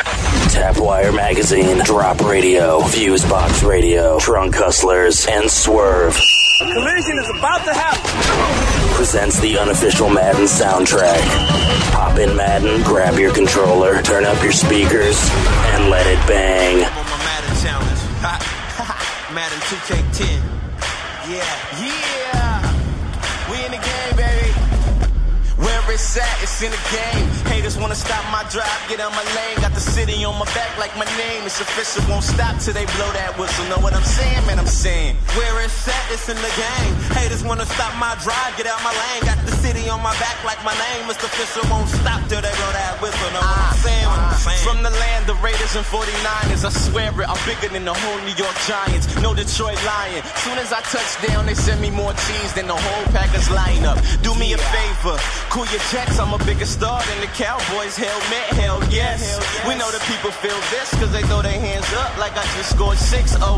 Tapwire Magazine, Drop Radio, Fusebox Radio, Trunk Hustlers, and Swerve. A collision is about to happen. Presents the unofficial Madden soundtrack. Pop in Madden, grab your controller, turn up your speakers, and let it bang. I'm on my Madden challenge. Madden 2K10. Yeah. We in the game, baby. Where it's at, it's in the game. Haters wanna stop my drive, get on my lane. Got the city on my back like my name. It's official, won't stop till they blow that whistle. Know what I'm saying, man, I'm saying. Where it's at, it's in the game. Haters wanna stop my drive, get out my lane. Got the city on my back like my name. It's official, won't stop till they blow that whistle. Know what I'm saying, From the land, the Raiders and 49ers. I swear it, I'm bigger than the whole New York Giants. No Detroit Lion. Soon as I touch down, they send me more cheese than the whole Packers lineup. Do me a favor. Cool your checks, I'm a bigger star than the Cowboys. Hell yes. We know the people feel this, cause they throw their hands up like I just scored 6-0.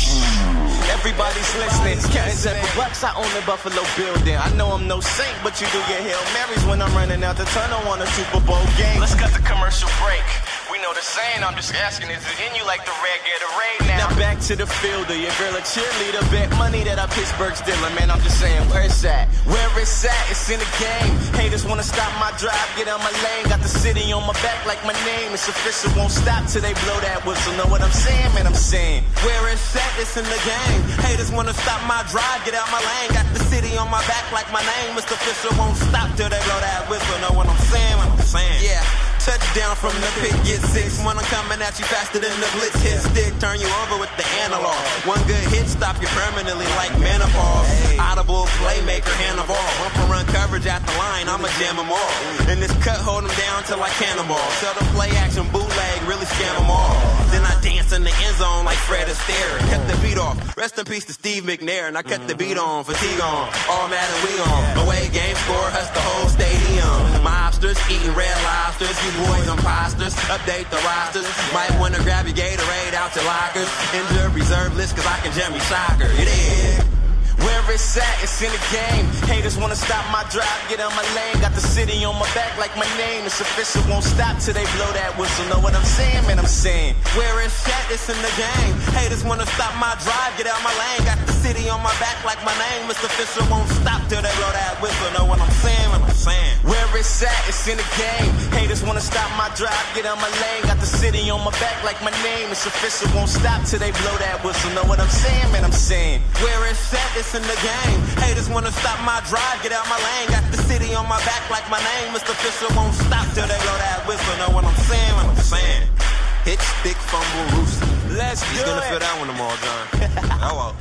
Everybody's listening. Counting $7, I own the Buffalo building. I know I'm no saint, but you do your Hail Marys when I'm running out the tunnel on a Super Bowl game. Let's cut the commercial break. We know the saying, I'm just asking, is it in you like the red Gatorade now? Now back to the fielder, your girl a cheerleader. Bet money that I Pittsburgh's dealer, man, I'm just saying, where it's at? Where it's at, it's in the game. Haters wanna stop my drive, get on my lane. Got the city on my back like my name. It's official, won't stop till they blow that whistle. Know what I'm saying, man, I'm saying. Where it's at, it's in the game. Haters wanna stop my drive, get out my lane. Got the city on my back like my name. It's official, won't stop till they blow that whistle. Know what I'm saying, man, I'm saying. Yeah. Touchdown from the pit, get 6. When I'm coming at you faster than the blitz. Hit stick, turn you over with the analog. One good hit, stop you permanently like menopause. Audible playmaker, hand of all. Run for run coverage at the line, I'ma jam them all. In this cut, hold them down till I cannonball. Sell the play action, bootleg, really scam them all. Then I dance in the end zone like Fred Astaire. Cut the beat off, rest in peace to Steve McNair. And I cut the beat on, fatigue on, all mad and we on. Away game score, hush the whole stadium. Mobsters, eating red lobsters. You boys imposters, update the rosters. Might wanna grab your Gatorade out your lockers. Injured reserve list cause I can jam you soccer. It is. Where it's at, it's in the game. Haters wanna stop my drive, get on my lane. Got the city on my back like my name. It's official, won't stop till they blow that whistle. Know what I'm saying, man, I'm saying. Where it's at, it's in the game. Haters wanna stop my drive, get out my lane. Got the city on my back like my name. It's official, won't stop till they blow that whistle. Know what I'm saying, man, I'm saying. Where it's at, it's in the game. Haters wanna stop my drive, get on my lane. Got the city on my back like my name. It's official, won't stop till they blow that whistle. Know what I'm saying, man, I'm saying. Where it's at, it's in the game. Haters wanna stop my drive, get out my lane. Got the city on my back like my name. Mr. Official, won't stop till they blow that whistle. Know what I'm saying? What I'm saying. Hit, stick, fumble, rooster. Let's He's gonna feel that one tomorrow, John. Hello.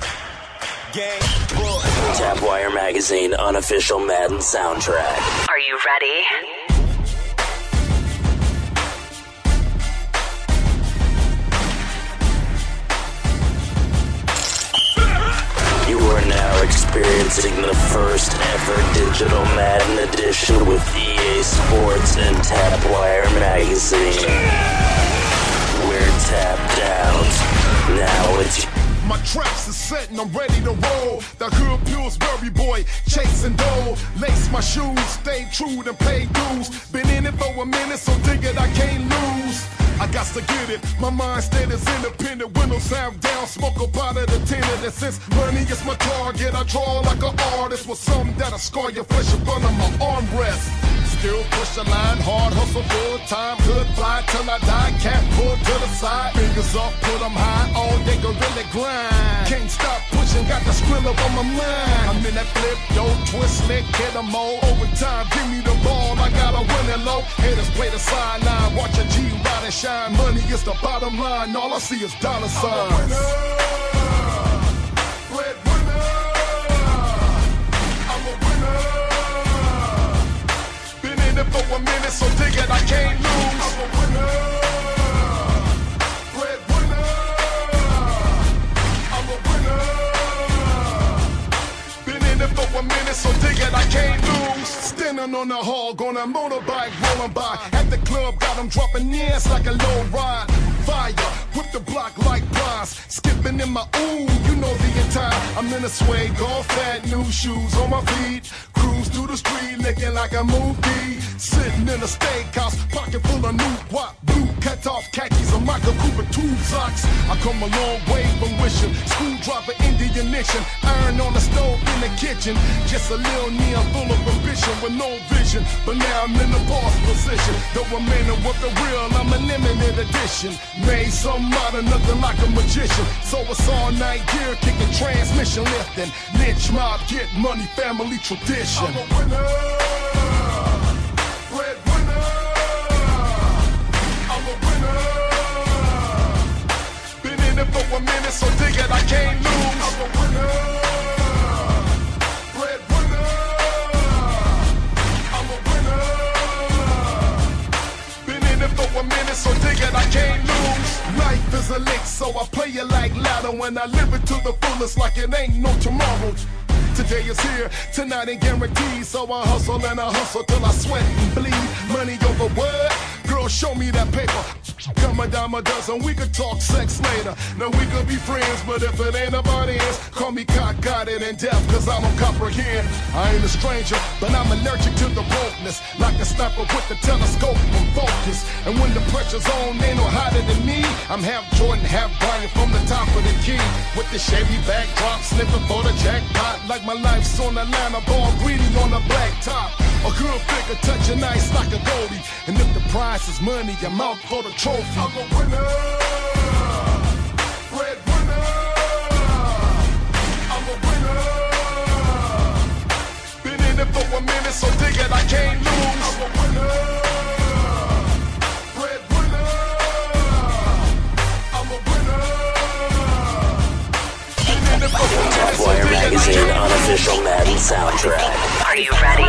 Gang boy. Tapwire Magazine, unofficial Madden soundtrack. Are you ready? You are now experiencing the first ever digital Madden edition with EA Sports and Tapwire Magazine. We're tapped out. Now it's... My traps are set and I'm ready to roll. The good Pillsbury boy, chasing dough. Lace my shoes, stay true and pay dues. Been in it for a minute, so dig it, I can't lose. I got to get it, my mindset is independent. Windows sound down, smoke up out of the tenant. And since money is my target, I draw like an artist with something that'll scar your flesh up under my armrest. Still push a line, hard hustle full time. Good fly till I die, can't pull to the side. Fingers up, put them high, all day go really grind. Can't stop pushing, got the skrill up on my mind. I'm in that flip, yo, twist, slick, hit them all. Overtime, give me the ball, I got a winning low. Haters play the sideline, watch a G ride and shine. Money is the bottom line, all I see is dollar signs. For a minute, so dig it, I can't lose. I'm a winner, breadwinner. I'm a winner. Been in it for a minute, so dig it, I can't lose. Standing on the hog on a motorbike, rolling by. At the club, got them dropping ears like a low ride. Fire, whip the block like bronze. Skipping in my ooh, you know the entire. I'm in a suede, golf hat, new shoes on my feet. Cruise through the street, looking like a movie. Sitting in a steakhouse, pocket full of new guap. Blue cut off Michael Cooper tube socks. I come a long way from wishing. Screwdriver in the ignition. Iron on the stove in the kitchen. Just a little neon full of ambition with no vision. But now I'm in the boss position. Though I'm in it with the real, I'm a limited edition. Made some out of nothing like a magician. So it's all night gear, kicking transmission lifting. Lynch mob, get money, family tradition. I'm a winner. Breadwinner. I'm a winner. Been in it for a minute, so dig it, I can't lose. I'm a winner. Breadwinner. I'm a winner. Been in it for a minute, so dig it, I can't lose. Life is a lick, so I play it like lotto, and I live it to the fullest like it ain't no tomorrow. Today is here, tonight ain't guaranteed, so I hustle and I hustle till I sweat and bleed. Money over what? Girl, show me that paper. Come a dime a dozen, we could talk sex later. Now we could be friends, but if it ain't about ends, call me cock-guarded and deaf, cause I don't comprehend. I ain't a stranger, but I'm allergic to the wokeness. Like a sniper with the telescope and focus. And when the pressure's on, they no hotter than me. I'm half Jordan, half Bryant from the top of the key. With the Chevy backdrop, sniffing for the jackpot. Like my life's on the line, a ball greedy on the black top. A good figure touching ice like a goalie. And if the prize is money, I'm out for the trophy. I'm a winner. Breadwinner. I'm a winner. Been in it for a minute, so dig it, I can't lose. I'm a winner. Breadwinner. I'm a winner. Been in it for a minute, Top Wire Magazine unofficial Madden soundtrack. Are you ready?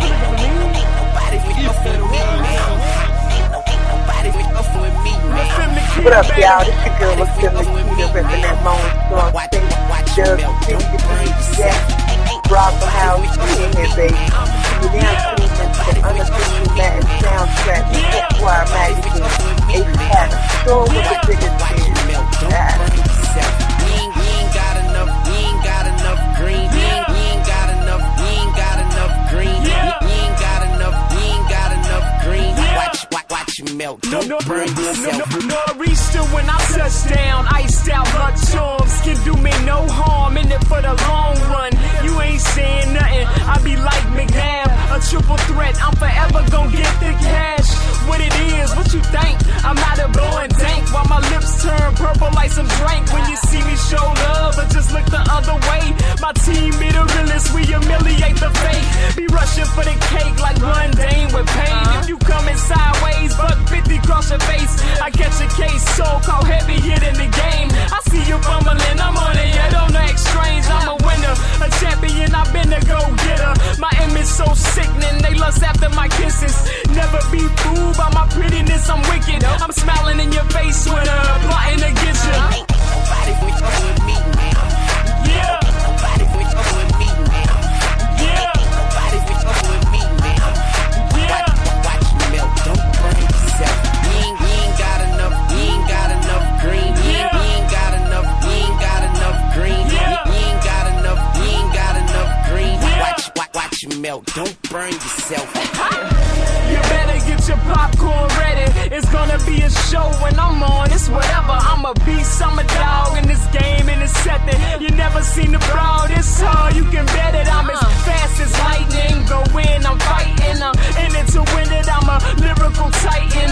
What up, y'all? This your girl, what's good, Miss Peter, repping that Lone Star State. Dub City, Jack, Bravo House, in here, baby. You're now tuning into the unofficial Madden soundtrack, Top Wire Magazine, A-Pat, show with the biggest fans. Melt, don't burn yourself. Nor'easter when I touch down, iced out hot storms can do me no harm. In it for the long run, you ain't saying nothing. I be like McNabb, a triple threat. I'm forever gon' get the cash. What it is, what you think? I'm out of blowing dank while my lips turn purple like some drink. When you see me show love, but just look the other way. My team be the realest, we humiliate the fake. Be rushing for the cake like mundane with pain. If you coming sideways, buck 50 cross your face. I catch a case, so called heavy hit in the game. I see you fumbling, I'm on it, yeah, don't act strange. I'm a winner, a champion, I've been a go-getter. My image so sickening, they lust after my kisses. Never be fooled by my prettiness, I'm wicked. I'm smiling in your face with a plotting against you. Nobody with me now. Yeah. Nobody with me now. Yeah. Nobody with me now. Yeah. Watch me melt, don't burn yourself. We ain't got enough green. We ain't got enough green. Yeah. We ain't got enough green. Watch me melt, don't burn yourself. You better get your popcorn ready. It's gonna be a show when I'm on. It's whatever. I'm a beast, I'm a dog in this game, in this setting. You never seen the brawl this hard. You can bet it. I'm as fast as lightning. Go in, I'm fighting. In it to win it. I'm a lyrical titan.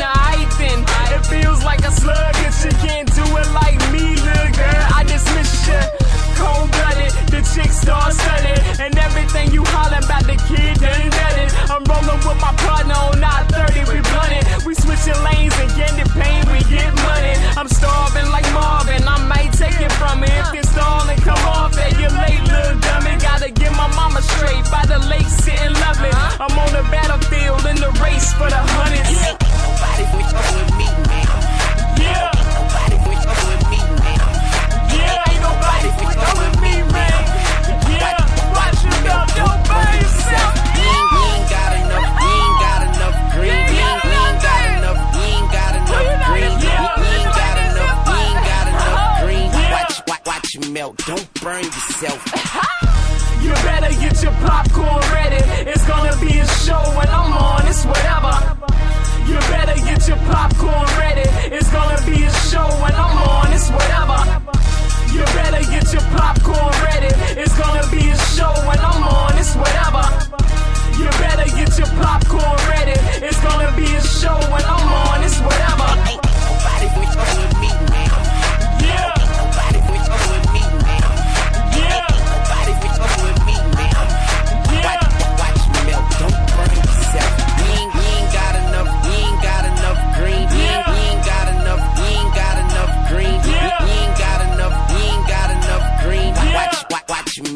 It feels like a slug. You can't do it like me, little girl. I dismiss you. Cold-blooded, the chick star-studded, and everything you hollin' about the kid done done it. I'm rolling with my partner on I-30, we blunted. We switching lanes and getting pain, we get money. I'm starving like Marvin, I might take it from me. If this stall and come off, then you're late, little dummy. Gotta get my mama straight by the lake, sitting lovely. I'm on the battlefield in the race for the hundreds. Nobody with me now. Yeah. Nobody with me now. Yeah, ain't nobody with me, man. Yeah, watch your mouth, don't burn yourself. We ain't got enough green. We ain't got enough green. Watch you melt, don't burn yourself. You better get your popcorn ready. It's gonna be a show when I'm on. It's whatever. You better get your popcorn ready. It's gonna be a show.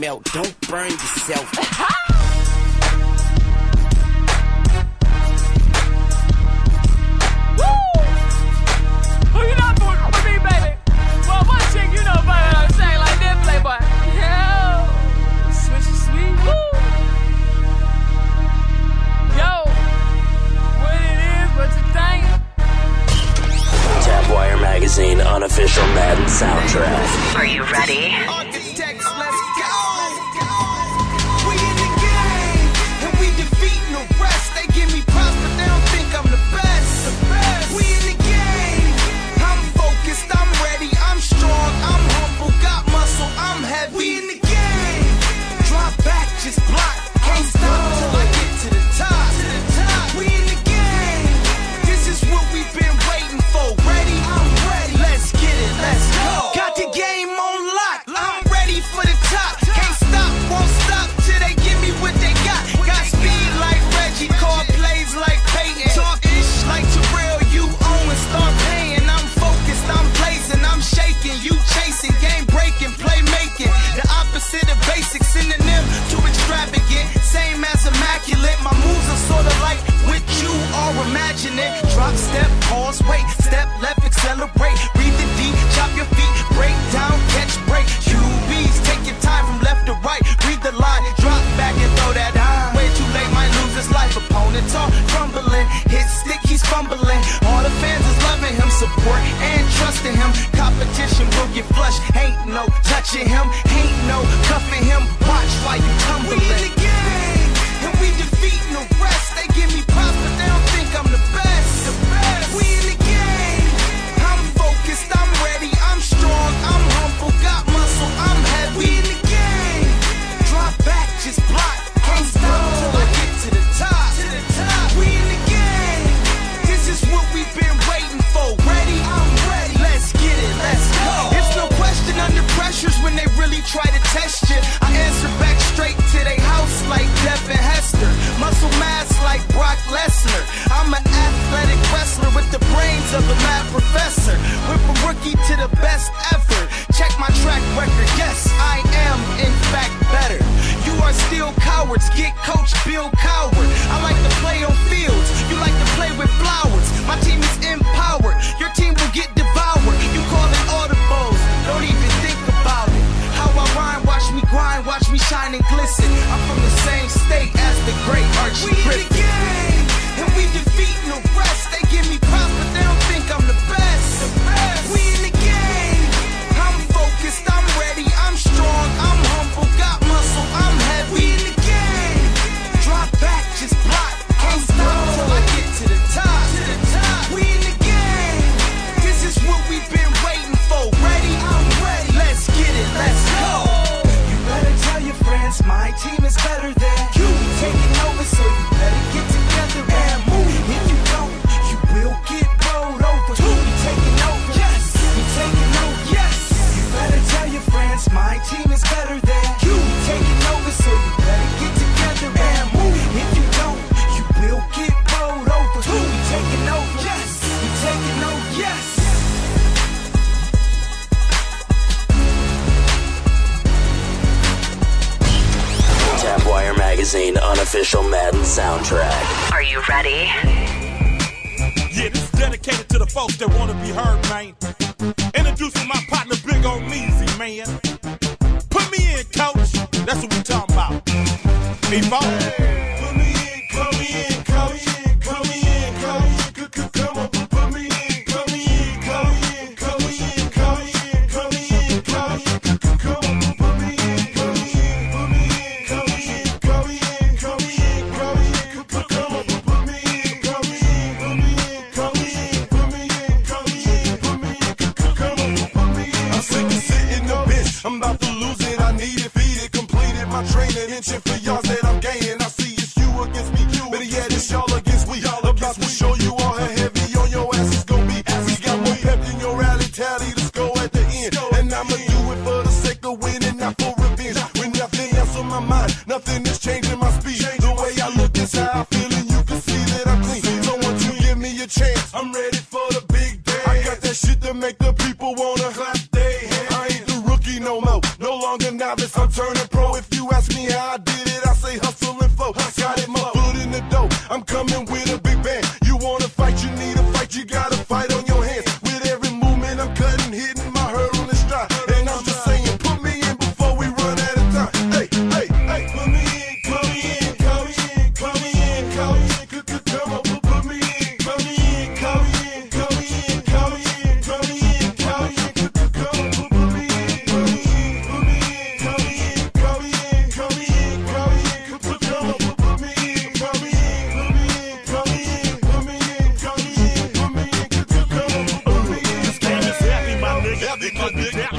melt. Don't burn yourself. Who you know for me, baby? Well, one chick, you know better than say like that, Playboy. Yo, switchy sweet, woo. Yo, what it is, what you think? Tapwire Magazine unofficial Madden soundtrack. Are you ready? Architects, let's go. We in the game, and we defeating the rest. They give me props, but they don't think I'm the best. We in the game. I'm focused, I'm ready, I'm strong, I'm humble, got muscle, I'm heavy. We in the game. Drop back, just block. Can't stop till I get to the top. We in the game. This is what we've been waiting for. Ready? I'm ready. Let's get it. Let's go. Got the game on lock. I'm ready for the top. Can't stop, won't stop till they give me what they got. Got speed like Reggie, call plays like Peyton. Talk ish like Terrell, you own and start paying. I'm focused, I'm blazing, I'm shaking. You chasing, game breaking, playmaking. The opposite of basic, synonym to extravagant. Same as immaculate. My moves are sorta like what you are imagining. Drop, step, pause, wait, step left, accelerate. Breathe it deep, chop your feet, break down, catch, break. QBs, take your time from left to right. Read the line, drop back and throw that eye. Way too late, might lose his life. Opponents are crumbling, hit stick, he's fumbling. All the fans is loving him, support and trusting him. Competition will get flushed, ain't no touching him, ain't no cuffing him. Watch while you tumbling. We in the game, and we defeating the rest. They give me props, but they don't think I'm the best. We in the game. I'm focused, I'm ready, I'm strong, I'm humble, got muscle, I'm heavy. We in the game. Drop back, just block. Can't stop till I get to the top. We in the game. This is what we've been waiting for. Ready? I'm ready. Let's get it. Let's go. It's no question under pressures when they really try to test you. I answer back straight to their house like Devin Hester. Muscle mass like Brock Lesnar. I'm an athletic wrestler with the brains of a mad professor. We're from rookie to the best ever. Check my track record. Yes, I am in fact better. You are still cowards. Get Coach Bill Coward. I like to play on fields. You like to play with flowers. My team is empowered. Your team will get devoured. You call it audibles. Don't even think about it. How I rhyme, watch me grind, watch me shine and glisten. I'm from the same state as the great Archie Griffin. We in the game, and we defeating the rest. They give me props, but they don't think I'm the best. We in the game. I'm focused, I'm ready, I'm strong, I'm humble, got muscle, I'm heavy. We in the game. Drop back, just block. Can't stop till I get to the top. We in the game. This is what we've been waiting for. Ready? I'm ready. Let's get it. Let's go. You better tell your friends my team is better than you. Taking over, so you better get together and move. If you don't, you will get rolled over. We taking over. Yes. We taking over. Yes. You better tell your friends my team is better than you. Taking over, so you better get together and move. If you don't, you will get rolled over. We taking over. Yes. We taking over. Yes. Tapwire Magazine unofficial Madden soundtrack. Are you ready? Yeah, this is dedicated to the folks that want to be heard, man. Introducing my partner, Big Ol' Meezy, man. Put me in, coach. That's what we talking about. B-Ball. Put me in, come in, coach. Come in, coach. Come on, put me in, come in, coach. Come in, coach. Come in, coach. Come on, put me in, come in, put me in, come in, come in, come in, come in. Come on, put me in, come in, put me in, come in, put me in, come in, put me in. Come on, put me in. I'm sick of sitting the bench. I'm about to lose it. I need it, feed it, completed my training. Inching for yards that I'm gaining. I see it's you against me. But yeah, it's y'all against we. About to show you all how heavy on your ass is gonna be. We got more pep in your rally tally. Let's go at the end. And I'ma do it for the sake of winning, not for revenge. When nothing else on my mind, nothing is changing my speed. The way I look is how I feel, and you can see that I'm clean. So won't you give me a chance? I'm ready for the big day. I got that shit to make the people wanna clap their hands. I ain't the rookie no more, no longer novice. I'm turning pro. If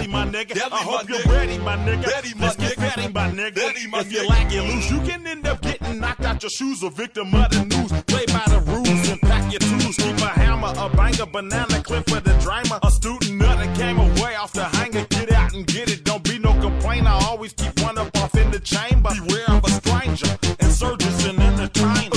my nigga. I hope you're ready, my nigga. Let's get ready, my nigga. If you like it loose, you can end up getting knocked out your shoes. A victim of the news. Play by the rules and pack your tools. Keep a hammer, a banger, banana clip for the drama. A student that came away off the hanger. Get out and get it. Don't be no complainer. Always keep one up off in the chamber. Beware of a stranger. Insurgents and entertainers.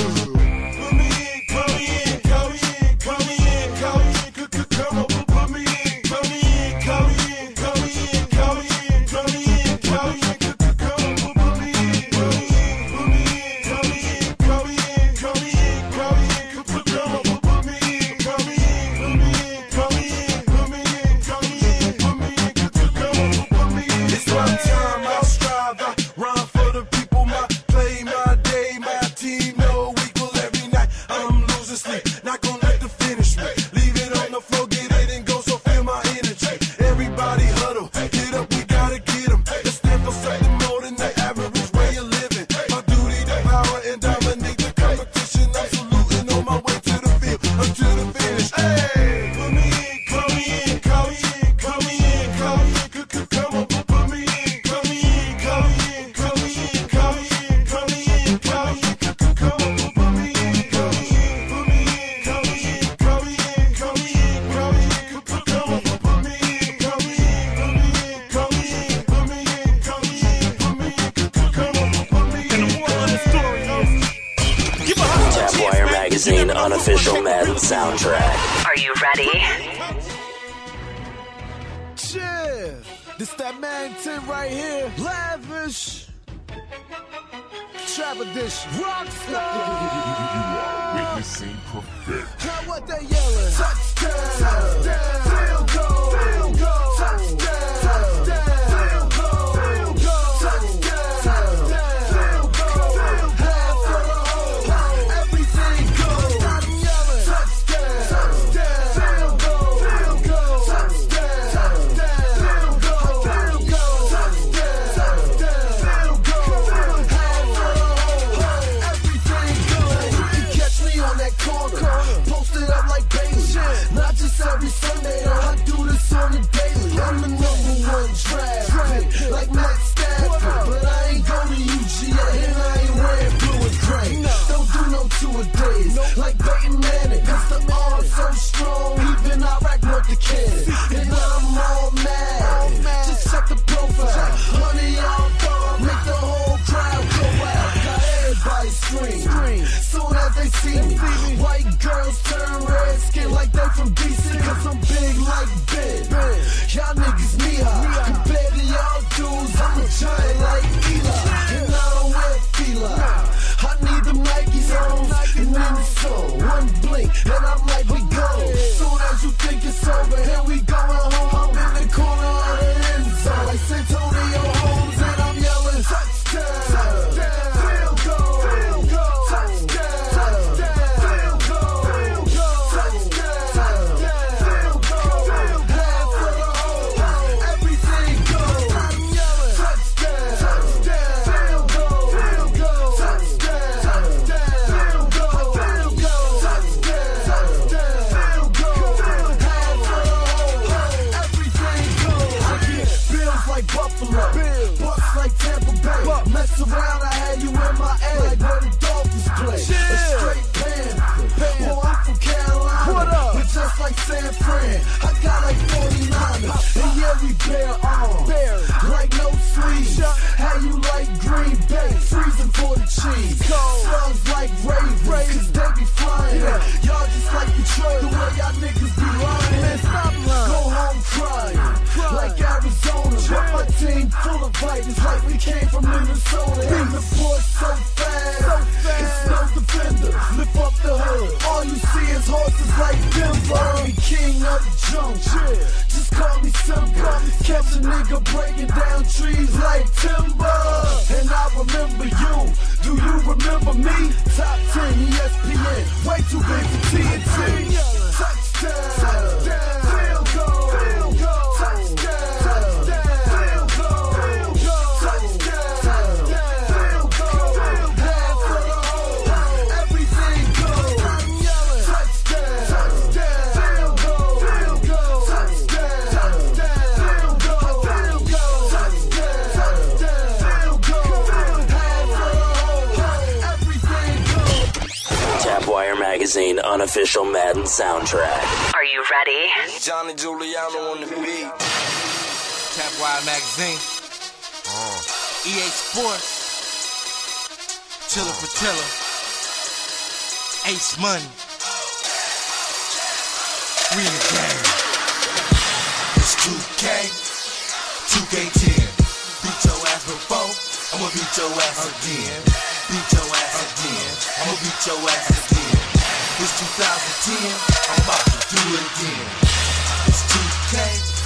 Unofficial Madden soundtrack. Are you ready? Yeah, this that Madden 10 right here. Lavish. Trap edition. Rockstar. You are witnessing perfection. Now what they yelling? Touchdown. Touchdown. Field goal. Field goal. Touchdown. Touchdown. Field goal. Field goal. Touchdown. Field goal. Half for the whole. Everything goes. I'm yelling. Touchdown. Touchdown. Field goal. Field goal. Touchdown. Touchdown. Field goal. Field goal. Touchdown. Touchdown. Field goal. Half for the whole. Everything goes. You can catch me on that corner. Posted up like Bailey. Not just every Sunday, I do this on the daily. I'm the #1 draft pick, like Matt Stafford. But I ain't go to UGA, and I ain't wearing blue and gray. Don't do no two-a-days, like Peyton Manning. Cause the arm so strong, even Iraq want the cannon. And I'm all mad, just check the profile. Money y'all throw, make the whole crowd go out. Got everybody scream, soon as they see me. White girls turn red skin like they from DC. Cause I'm big like Ben. Y'all niggas knee high. Compared to y'all dudes, I'm a giant like Eli. And I don't wear Fila. I need them Nikes on. And then it's on. One blink, and I might be gone. Soon as you think it's over, here we going home. I'm in the corner of the end zone. Like Santonio Holmes, and I'm yelling touchdown. Touchdown. Field goal. Field goal. Touchdown. Touchdown. Field goal. Field goal. Touchdown. Field goal. Half for the whole. Everything goes. I'm yelling touchdown. Touchdown. Field goal. Field goal. Touchdown. Touchdown. Field goal. Field goal. Touchdown. Touchdown. Field goal. Half for the whole. Everything goes. I get bills like Buffalo. Bucks like Tampa Bay. Mess around, I had you in my A. Like where the Dolphins play. A straight Panther. Boy, I'm from Carolina. But just like San Fran, I got like 49ers. And yeah, we bear arms. Like no sleeves. How you like Green Bay? Freezing for the cheese. Slugs like Ravens. Cause they be flying. Y'all just like Detroit. The way y'all niggas be lying. Go home crying. Like Arizona. But my team full of Vikings. Like we came from Minnesota. And the boys so fast. It's no defender. Lift up the hood. All you see is horses like Denver. I'm the king of the jungle. Just call me Simba. Catch a nigga breaking down trees like timber. And I remember you. Do you remember me? Top 10 ESPN. Way too big for TNT. Touchdown. Touchdown. Field goal. Field goal. Touchdown. Touchdown. Field goal. Field goal. Touchdown. Touchdown. Field goal. Half for the whole. Everything goes. I'm yelling touchdown. Touchdown. Field goal. Field goal. Touchdown. Touchdown. Field goal. Magazine unofficial Madden soundtrack. Are you ready? Johnny Giuliano on the beat. Tapwire Magazine. EA Sports. Chiller for Tiller. Ace Money. We in the game. It's 2K. 2K10. Beat your ass before. I'ma beat your ass again. Beat your ass again. I'ma beat your ass again. It's 2010. I'm about to do it again. It's 2K.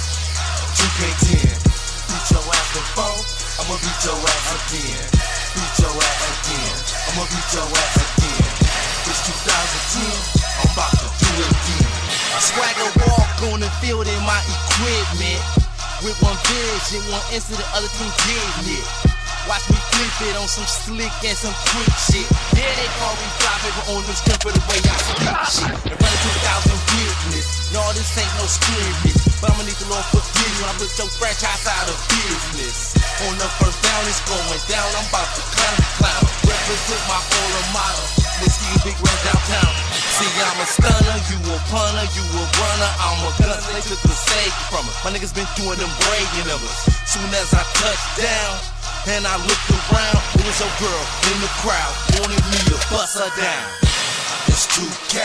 2K10. Beat your ass before. I'ma beat your ass again. Beat your ass again. I'ma beat your ass again. It's 2010. I'm about to do it again. I swagger walk on the field in my equipment. With one vision, one instant, the other team getting it. Watch me flip it on some slick and some quick shit. Yeah, they call me fly paper on the strength of the way I speak shit. In front of 2,000 witness. No, this ain't no scrimmage. But I'ma need the Lord forgive you when I put your franchise out of business. On the first down, it's going down. I'm about to clown. Represent my alma mater. Let's see you big run downtown. See, I'm a stunner, you a punter, you a runner, I'm a gunner. They took the save from us. My niggas been doing them Brady numbers. Soon as I touched down, and I looked around, it was your girl in the crowd, wanted me to bust her down. It's 2K,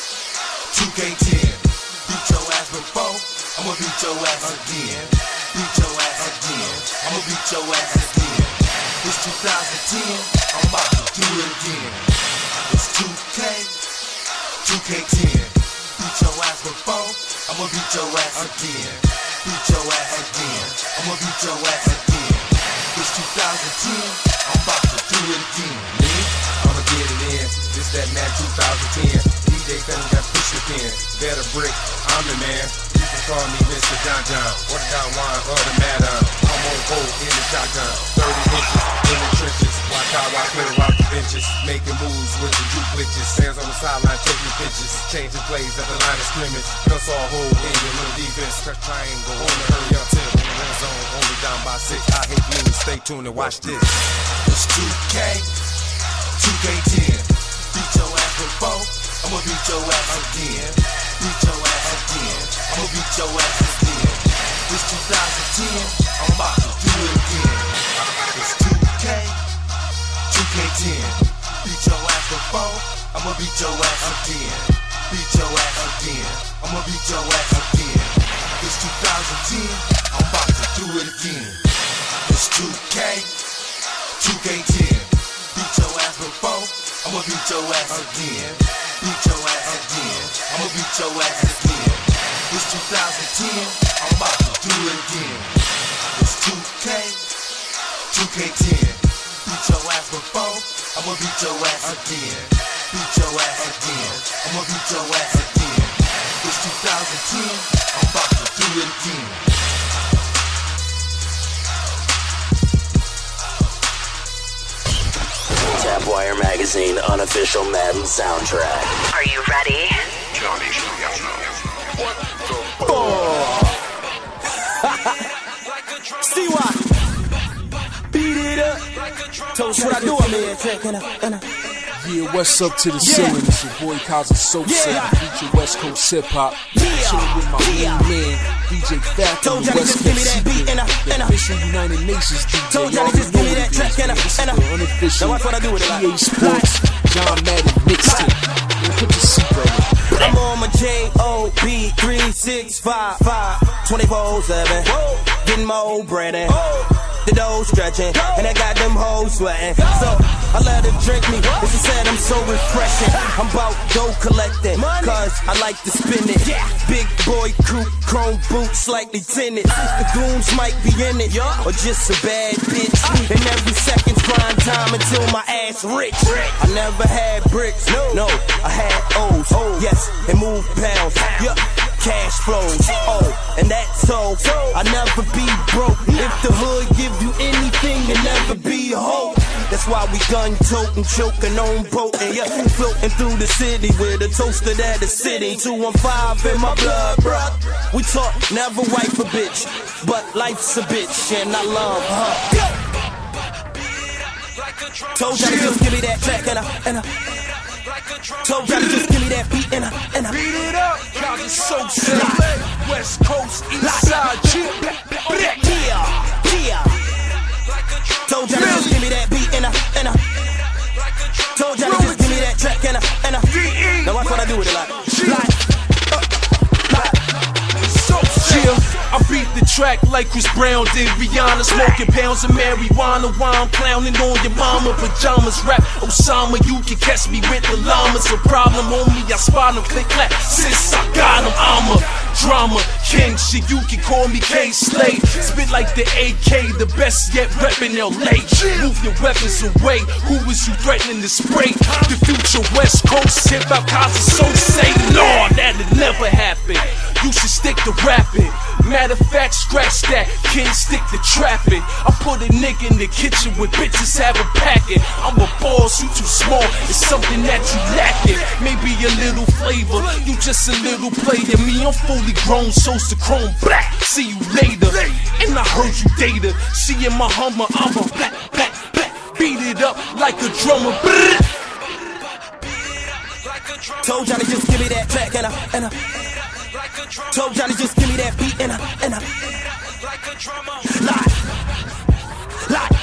2K10. Beat your ass before, I'ma beat your ass again. Beat your ass again, I'ma beat your ass again. It's 2010, I'm about to do it again. It's 2K, 2K10. Beat your ass before, I'ma beat your ass again. Beat your ass again, I'ma beat your ass again. It's 2010, I'm about to do it again. Me, I'ma get it in. This that man 2010. DJ Fenton got pushed the pen. Better brick, I'm the man. You can call me Mr. John John. Or the Don Juan or the Madon. I'm on hold in the shotgun. 30 inches in the trenches. Watch how I play rock the benches. Making moves with the juke glitches. Stands on the sideline taking pictures. Changing plays at the line of scrimmage. Cuss all hold in your little defense. Cut triangle on the hurry up tip. On the red zone, only down by 6. I hate losing. Stay tuned and watch this. It's 2K, 2K10. Beat your ass before, I'ma beat your ass again. Beat your ass again, I'ma beat your ass again. It's 2010, I'm about to do it again. It's 2K, 2K10. Beat your ass before, I'ma beat your ass again. Beat your ass again, I'ma beat your ass again. It's 2010, I'm about to do it again. It's 2K, 2K10. Beat your ass before, I'ma beat your ass again. Beat your ass again, I'ma beat your ass again. It's 2010, I'm about to do it again. It's 2K, 2K10. Beat your ass before, I'ma beat your ass again. Beat your ass again, I'ma beat your ass again. It's 2010, I'm about to do it again. Tapwire Magazine unofficial Madden soundtrack. Are you ready? Johnny Giuliano. See why? Beat it up. Told you what I do, man. Yeah, what's up to the ceiling? It's your boy Kaza Sosa, feature West Coast hip hop. Chilling with my main man, DJ Fat on the West Coast Secret, the official United Nations DJ. Told Johnny just give me that track and unofficial now watch what I do with it. EA Sports John Madden mixtape. Put the seatbelt on. I'm on my J.O.B. 3655 24/7. Getting my old bread in. The dough stretching, and I got them hoes sweating. So I let her drink me, and she said I'm so refreshing. I'm about dough collecting, cause I like to spin it. Big boy coupe, chrome boots, slightly tinted. The goons might be in it, or just a bad bitch. And every second's prime time until my ass rich. I never had bricks, no, I had O's. Yes, and move pounds, cash flows. And that's so I never be broke. If the hood give you anything, you never be a hoe. That's why we gun toting, choking on potent. Floating through the city with a toaster that the city. 215 in my blood, bruh. We talk never wife a bitch, but life's a bitch and I love her. Told you to just give me that track and I Told y'all to just give me that beat and I beat it up. Cause it's so sick. West Coast, East Side, yeah. Told y'all to just give me that beat and I told y'all to just give me that track and I now watch what I do with it like chill. I beat the track like Chris Brown did Rihanna, smoking pounds of marijuana while I'm clowning on your mama pajamas. Rap Osama, you can catch me with the llamas. A problem on me, I spot them, click clap. Since I got them, I'm a drama king. Shit, you can call me K-Slade. Spit like the AK, the best yet reppin' LA. Move your weapons away. Who is you threatening to spray? The future West Coast hip hop cause it's so say no, that'll never happen. You should stick to rapping. Matter of fact, scratch that. Can't stick to trapping. I put a nigga in the kitchen with bitches have a packing. I'm a boss, you too small. It's something that you lacking. Maybe a little flavor. You just a little player. Me, I'm fully grown, so's the chrome black. See you later. And I heard you data. She in my Hummer, I'm a black. Beat it up like a drummer. Told y'all to just give me that track and I told y'all to just give me that beat and I like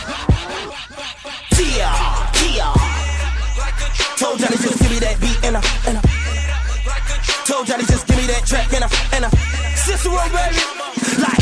Tia. Told y'all to just give me that beat and I told y'all to just give me that track and I Cicero baby like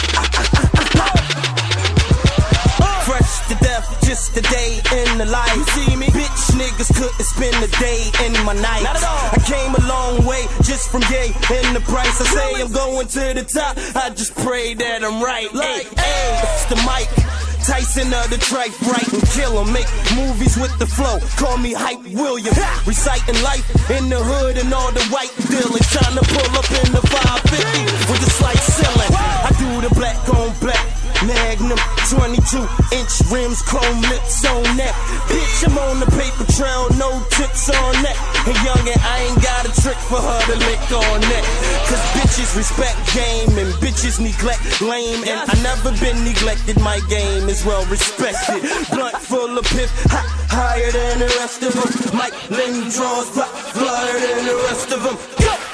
fresh to death, just a day in the life. You see me? Bitch niggas couldn't spend a day in my night. Not at all. I came a long way just from yay in the price. I say I'm going to the top. I just pray that I'm right. Like, hey, it's the mic. Tyson of the tripe, write and kill 'em. Make movies with the flow. Call me Hype Williams. Reciting life in the hood and all the white dealers. Trying to pull up in the 550 with the slight ceiling. I do the black on black. Magnum, 22-inch rims, chrome lips on that. Bitch, I'm on the paper trail, no tips on that. And youngin', I ain't got a trick for her to lick on that. Cause bitches respect game and bitches neglect lame. And I never been neglected, my game is well respected. Blunt full of pip, higher than the rest of them. Mike Lynn draws, flyer than the rest of them.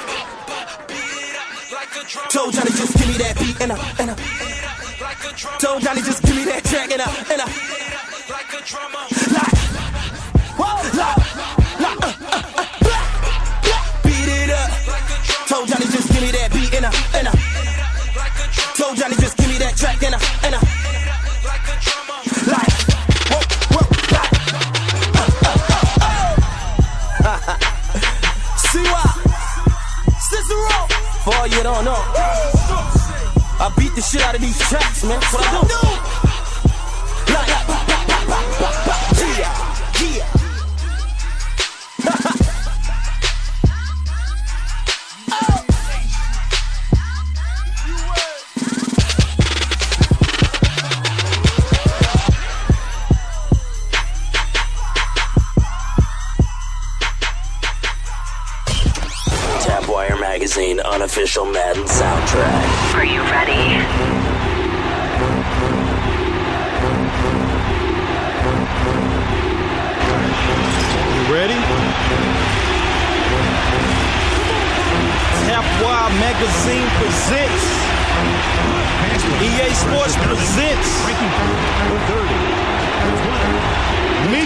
Told y'all to just give me that beat and I told y'all to just give me that track and I beat it up. Told y'all to just give me that beat and I told y'all to just give me that track and I see why Cicero for you don't know. I beat the shit out of these tracks, man. That's what I do. Tapwire Magazine unofficial Madden soundtrack. Are you ready? Ready? Tapwire Magazine presents EA Sports presents me.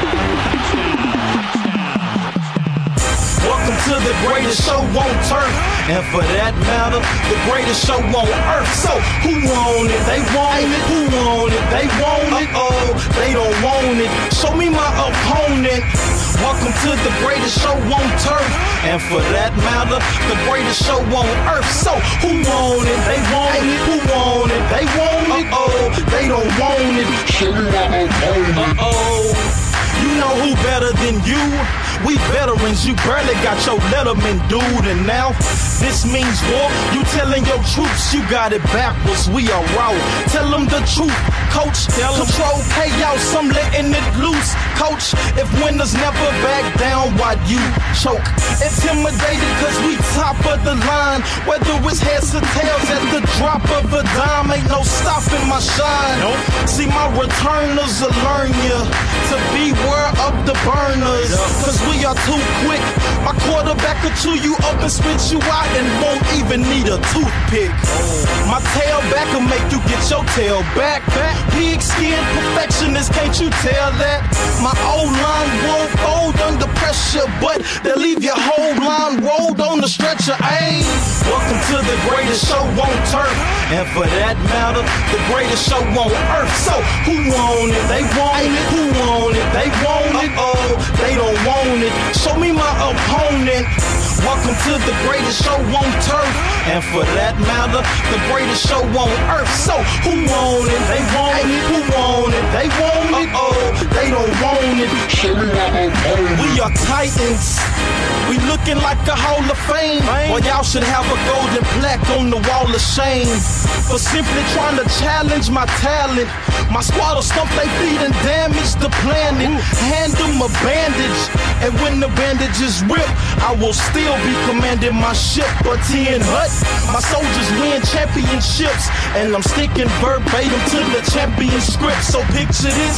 Welcome to the greatest show on turf, and for that matter, the greatest show on earth. So who want it? They want it. Who want it? They want it. Oh, they don't want it. Show me my opponent. Welcome to the greatest show on turf, and for that matter, the greatest show on earth. So who want it? They want it. Who want it? They want it. Oh, they don't want it. Show me my opponent. You know who better than you? We veterans, you barely got your Letterman, dude, and now This means war. You telling your troops you got it backwards. We are raw. Tell them the truth, coach. Control chaos, I'm letting it loose, coach. If winners never back down, why you choke? Intimidated cause we top of the line. Whether it's heads or tails at the drop of a dime, ain't no stopping my shine. See, my returners will learn ya to beware of the burners, cause we are too quick. My quarterback will chew you up and spit you out and won't even need a toothpick. My tailback will make you get your tail back. Pigskin perfectionist, can't you tell that? My O-line won't fold under pressure, but they'll leave your whole line rolled on the stretcher. Ayy, welcome to the greatest show on turf, and for that matter, the greatest show on earth. So who want it? They want it. Who want it? They want it. Oh, they don't want it. Show me my opponent. Welcome to the greatest show on turf, and for that matter, the greatest show on earth. So who want it? They want it. Who want it? They want it. Oh, they don't want it. Show me my opponent. We are titans. We looking like a Hall of Fame. Well, y'all should have a golden plaque on the wall of shame for simply trying to challenge my talent. My squad will stump they feet and damage the planet. Hand them a bandage, and when the bandage is ripped, I will still be commanding my ship. But T&N Hut, my soldiers win championships, and I'm sticking verbatim to the champion script. So picture this,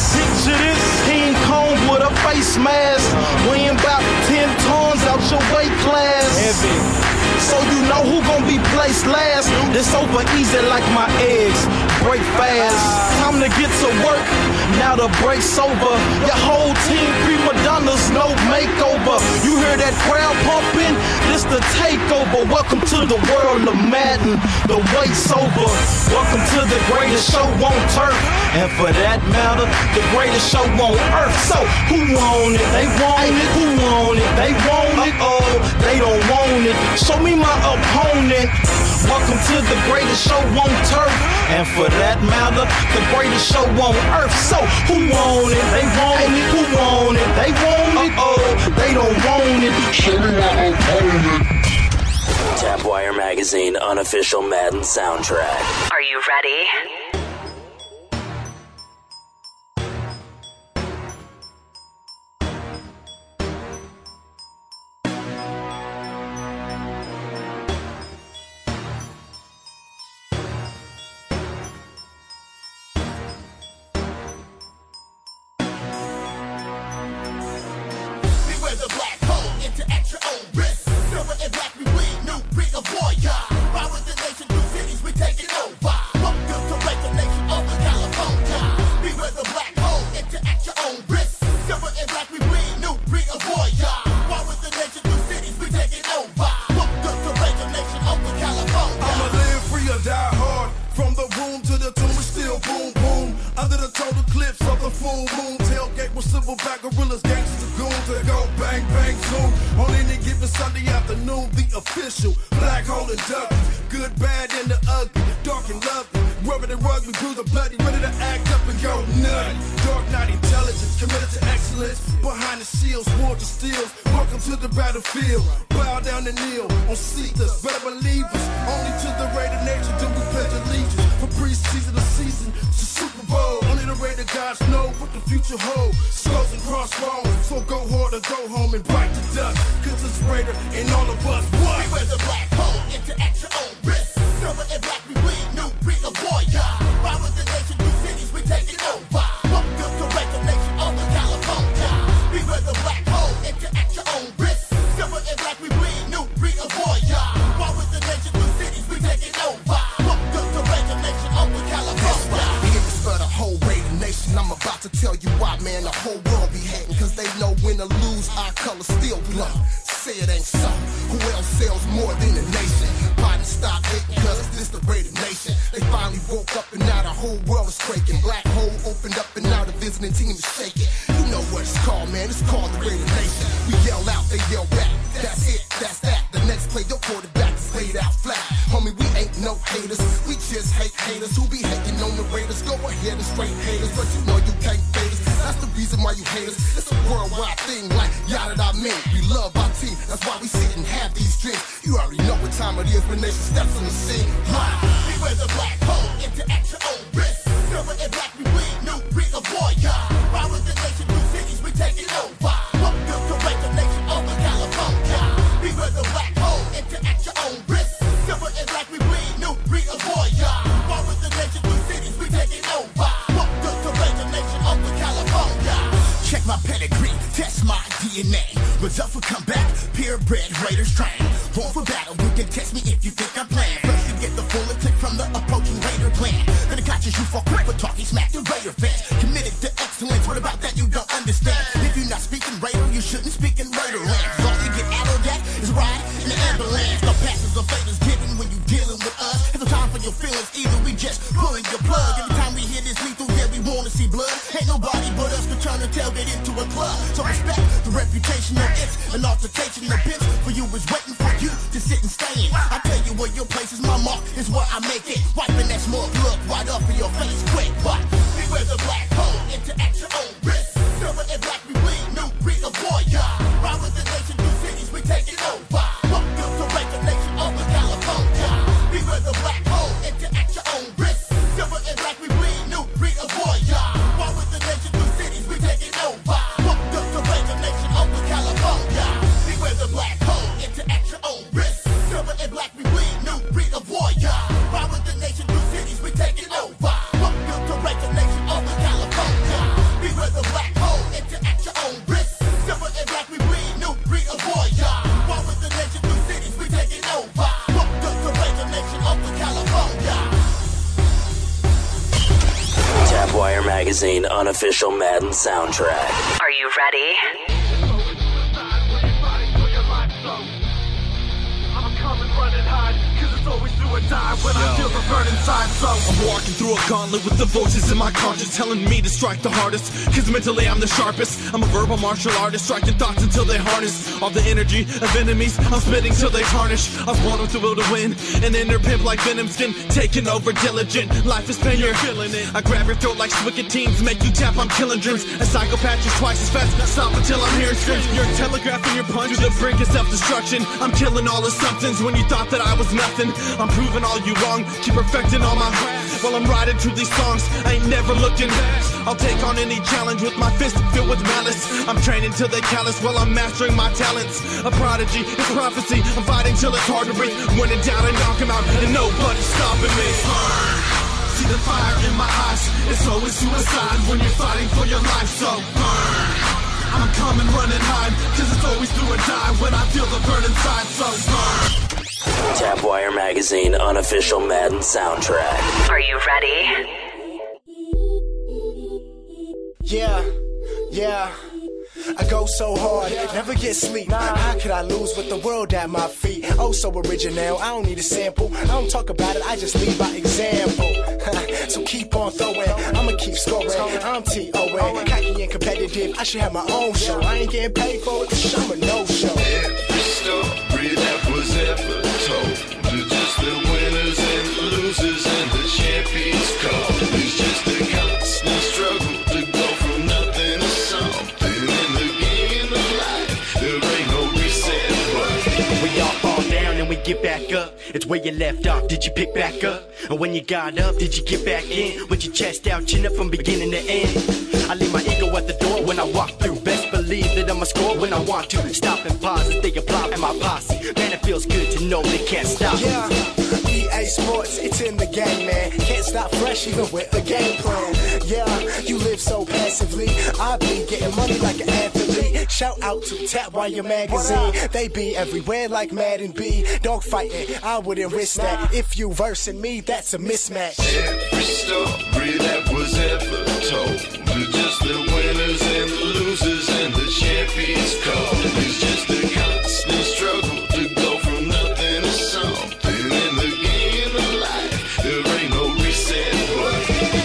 King Kong with a face mask, weighing about 10 tons out your weight class. Heavy. So you know who gon' be placed last. This over easy like my eggs, break fast. Time to get to work, now the break's over. Your whole team prima donnas, no makeover. You hear that crowd pumping? This the takeover. Welcome to the world of Madden, the wait's over. Welcome to the greatest show on turf, and for that matter, the greatest show on earth. So who want it? They want it. Who want it? They want it. Oh, they don't want it. Show me my opponent. Welcome to the greatest show on turf, and for that matter, the greatest show on earth. So who want it? They want it. Who want it? They want it. Oh, they don't want it. Show me my opponent. Tapwire Magazine unofficial Madden soundtrack. Are you ready? Beware the black hole, interact your own risk. Silver and black, we bleed, new breed of warrior. Ride with the nation, new cities, we taking over. Welcome to regulation of California. Beware the black hole, interact your own risk. Silver and black, we bleed, new breed of warrior. Ride with the nation, new cities, we taking over. Welcome to regulation of California. I'ma live free or die hard. From the room to the tomb, it's still boom boom. Under the total clips of the full moon. Tailgate with silverback gorillas, gangsters, goons that go bang bang zoom. On any given Sunday afternoon, the official black hole inductee. Good, bad, and the ugly, dark and lovely. Rubbing and rugby, through the bloody, ready to act up and go nutty. Dark night intelligence, committed to excellence. Behind the shields, war to steals. Welcome to the battlefield. Bow down and kneel on Caesars, better believe us. Only to the Raider Nation do we pledge allegiance. From preseason to season to Super Bowl. Only the Raider gods know what the future holds. Skulls and crossbones, so go hard or go home and bite the dust. Cause it's Raider and all of us. What? Beware the black hole, interact your own risk. Silver and black, we bleed, new breed of warrior. Ride with the nation, new cities, we taking over. Welcome to regulation of California. Beware the black hole, interact your own risk. Silver and black, we bleed, new breed of warrior. Ride with the nation, new cities, we taking over. Welcome to regulation of California. Here is for the whole Raider Nation. I'm about to tell you why, man, the whole world be hating. Cause they know win or lose, our color still blow. Say it ain't so. Who else sells more than the nation? Biden stop hating cause this the Raider Nation. They finally woke up and now the whole world is quaking. Black hole opened up and now the visiting team is shaking. You know what it's called, man. It's called the Raider Nation. We yell out, they yell back. That's it, that's that. The next play, your quarterback is laid out flat. Homie, we ain't no haters. We just hate haters who be hating on the Raiders. Go ahead and straight haters, but you know you can't fade us. That's the reason why you hate us. It's a worldwide thing like yada da men. We love our team, that's why we sit and have these drinks. You already know what time it is when Nation steps on the scene. We wear the black hole, interact your own risk. Silver and black, we bleed, new breed of warrior. Ride with the nation, new cities, we taking over. Welcome to regulation over California. We wear the black hole, interact your own risk. Silver and black, we bleed, new breed of warrior. Ride with the nation, new cities, we taking over. Welcome to regulation over California. Check my pedigree, test my DNA. Results will come back, purebred Raiders train. Born for battle, you can test me if you think I'm playing. First you get the full attack from the approaching Raider clan. Then I got you for quick for talking smack to Raider fans. Committed to excellence, what about that you don't understand? If you're not speaking Raider, you shouldn't speak in Raider land. All you get out of that is ride in the ambulance. No passes or favors given when you dealing with us. It's no time for your feelings, either we just pulling your plug. Every time we hear this lethal, yeah, we wanna see blood. Ain't nobody but us could turn a tailgate into a club. So respect the reputation of it's an altercation. The bitch for you is waiting for you to sit and stay in. I tell you where your place is, my mark is where I make it. Wiping that smug look right up in your face quick. What? We wear the black hole, interact your own risk. Silver and black, we bleed, new breed of warrior. Ride with the nation, new cities, we taking over. Welcome to regulation over California. We wear the black hole, interact your own risk. Silver and black, we bleed, new breed of warrior. Ride with the nation, new cities, we taking over. Welcome to regulation over California. We wear the black hole, interact your own risk. Silver and black, we bleed, new breed of warrior. Ride with the nation, new cities, we taking over. Welcome to regulation over California. We wear the black hole, interact your own risk. Silver and black, we bleed, new breed of warrior. Ride with the nation, new cities, we taking over. Welcome to regulation over California. Tapwire Magazine unofficial Madden soundtrack. Are you ready? When I feel the burn inside, so I'm walking through a gauntlet with the voices in my conscience telling me to strike the hardest, cause mentally I'm the sharpest. I'm a verbal martial artist, striking thoughts until they harness all the energy of enemies. I'm spitting till they tarnish. I was born with the will to win, an inner pimp like venom skin, taking over diligent. Life is pain, you're feeling it. I grab your throat like wicked teens, make you tap, I'm killing dreams. A psychopath is twice as fast, stop until I'm hearing screams. You're telegraphing your punch to the brink of self-destruction. I'm killing all the substance when you thought that I was nothing. I'm proving all you wrong, keep perfecting all my craft. While I'm riding through these songs, I ain't never looking back. I'll take on any challenge with my fist filled with malice. I'm training till they callous while I'm mastering my talents. A prodigy, it's prophecy, I'm fighting till it's hard to breathe. When in doubt, I knock him out and nobody's stopping me. See the fire in my eyes, it's always suicide when you're fighting for your life, so burn. I'm coming running high, cause it's always do or die when I feel the burn inside, so burn. Tapwire Magazine unofficial Madden soundtrack. Are you ready? Yeah. I go so hard, never get sleep. How could I lose with the world at my feet? Oh, so original, I don't need a sample. I don't talk about it, I just lead by example. So keep on throwing, I'ma keep scoring. I'm T.O.N. cocky and competitive, I should have my own show. I ain't getting paid for it, I'm a no-show. Every story that was ever told, to just the winners and the losers and the champions call. It's just a constant struggle to go from nothing to something. In the game of life, there ain't no reset button. We all fall down and we get back up. It's where you left off, did you pick back up? And when you got up, did you get back in? With your chest out, chin up from beginning to end. I leave my ego at the door when I walk through. Best believe that I'ma score when I want to. Stop and pause as they apply in my posse. Man, it feels good to know they can't stop. Yeah, EA Sports, it's in the game, man. Can't stop fresh even with a game plan. Yeah, you live so passively. I be getting money like an athlete. Shout out to Tapwire Magazine. They be everywhere like Madden B. Dog fighting, I wouldn't risk that. If you versing me, that's a mismatch. Every story that was ever told, to just the winners and the losers and the champions call. It's just a constant struggle to go from nothing to something. In the game of life, there ain't no reset button.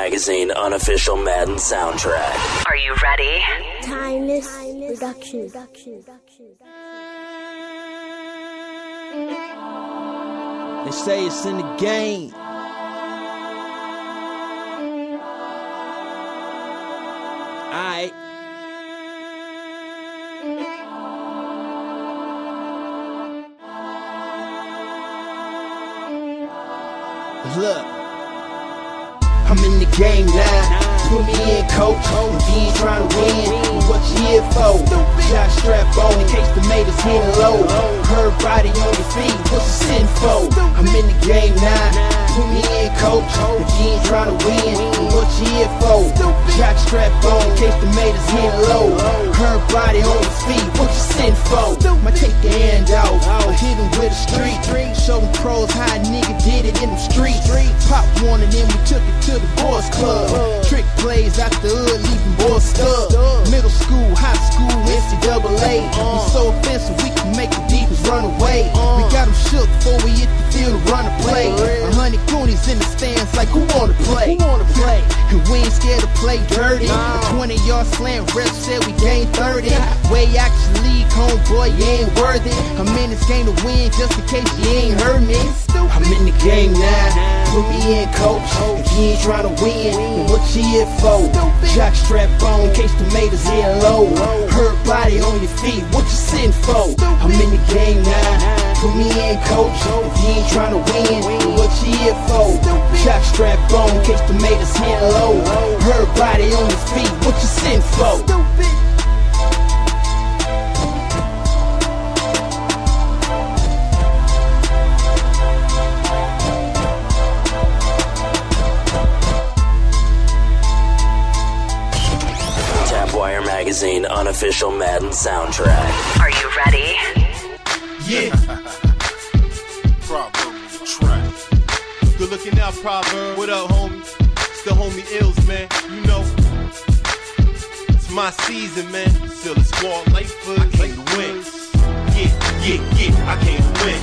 Magazine unofficial Madden soundtrack. Are you ready? Timeless Production. They say it's in the game. Alright. Look, I'm in the game now. Put me in, coach. You ain't trying to win. What you here for? Shot strap on in case the maters hitting low. Her body on your feet. What's the sin for? I'm in the game now. Put me in, coach. If you ain't trying to win, what you here for? Shot strap on in case the maters hitting low. Her body on your feet. What you sin for? Might take the hand out. Or hit him with a street. Show them pros how a nigga did it in them streets. Pop one and then we took it to the boys club. Trick plays out the hood, leaving boys stuck. Middle school, high school, NCAA. We so offensive, we can make the defense run away. We got them shook before we hit the field to run a play. 100 goonies in the stands like who wanna play? And we ain't scared to play dirty. A 20-yard slam, ref said we gained 30. Way out your league, homeboy, you ain't worthy. I'm in this game to win, just in case you ain't heard me. I'm in the game now. Put me in, coach. If you ain't trying to win, then what you here for? Jock strap on in case the maters hitting low. Hurt body on your feet, what you sitting for? I'm in the game now. Put me in, coach. If you ain't trying to win, then what you here for? Jock strap on in case the maters hitting low. Hurt body on your feet, what you sitting for? Tapwire Magazine unofficial Madden soundtrack. Are you ready? Yeah. Proverb track. Good looking out, Proverb. What up, homie? It's the homie Ills, man. You know, it's my season, man. Still a squad life for I came to win. Yeah, I came to win.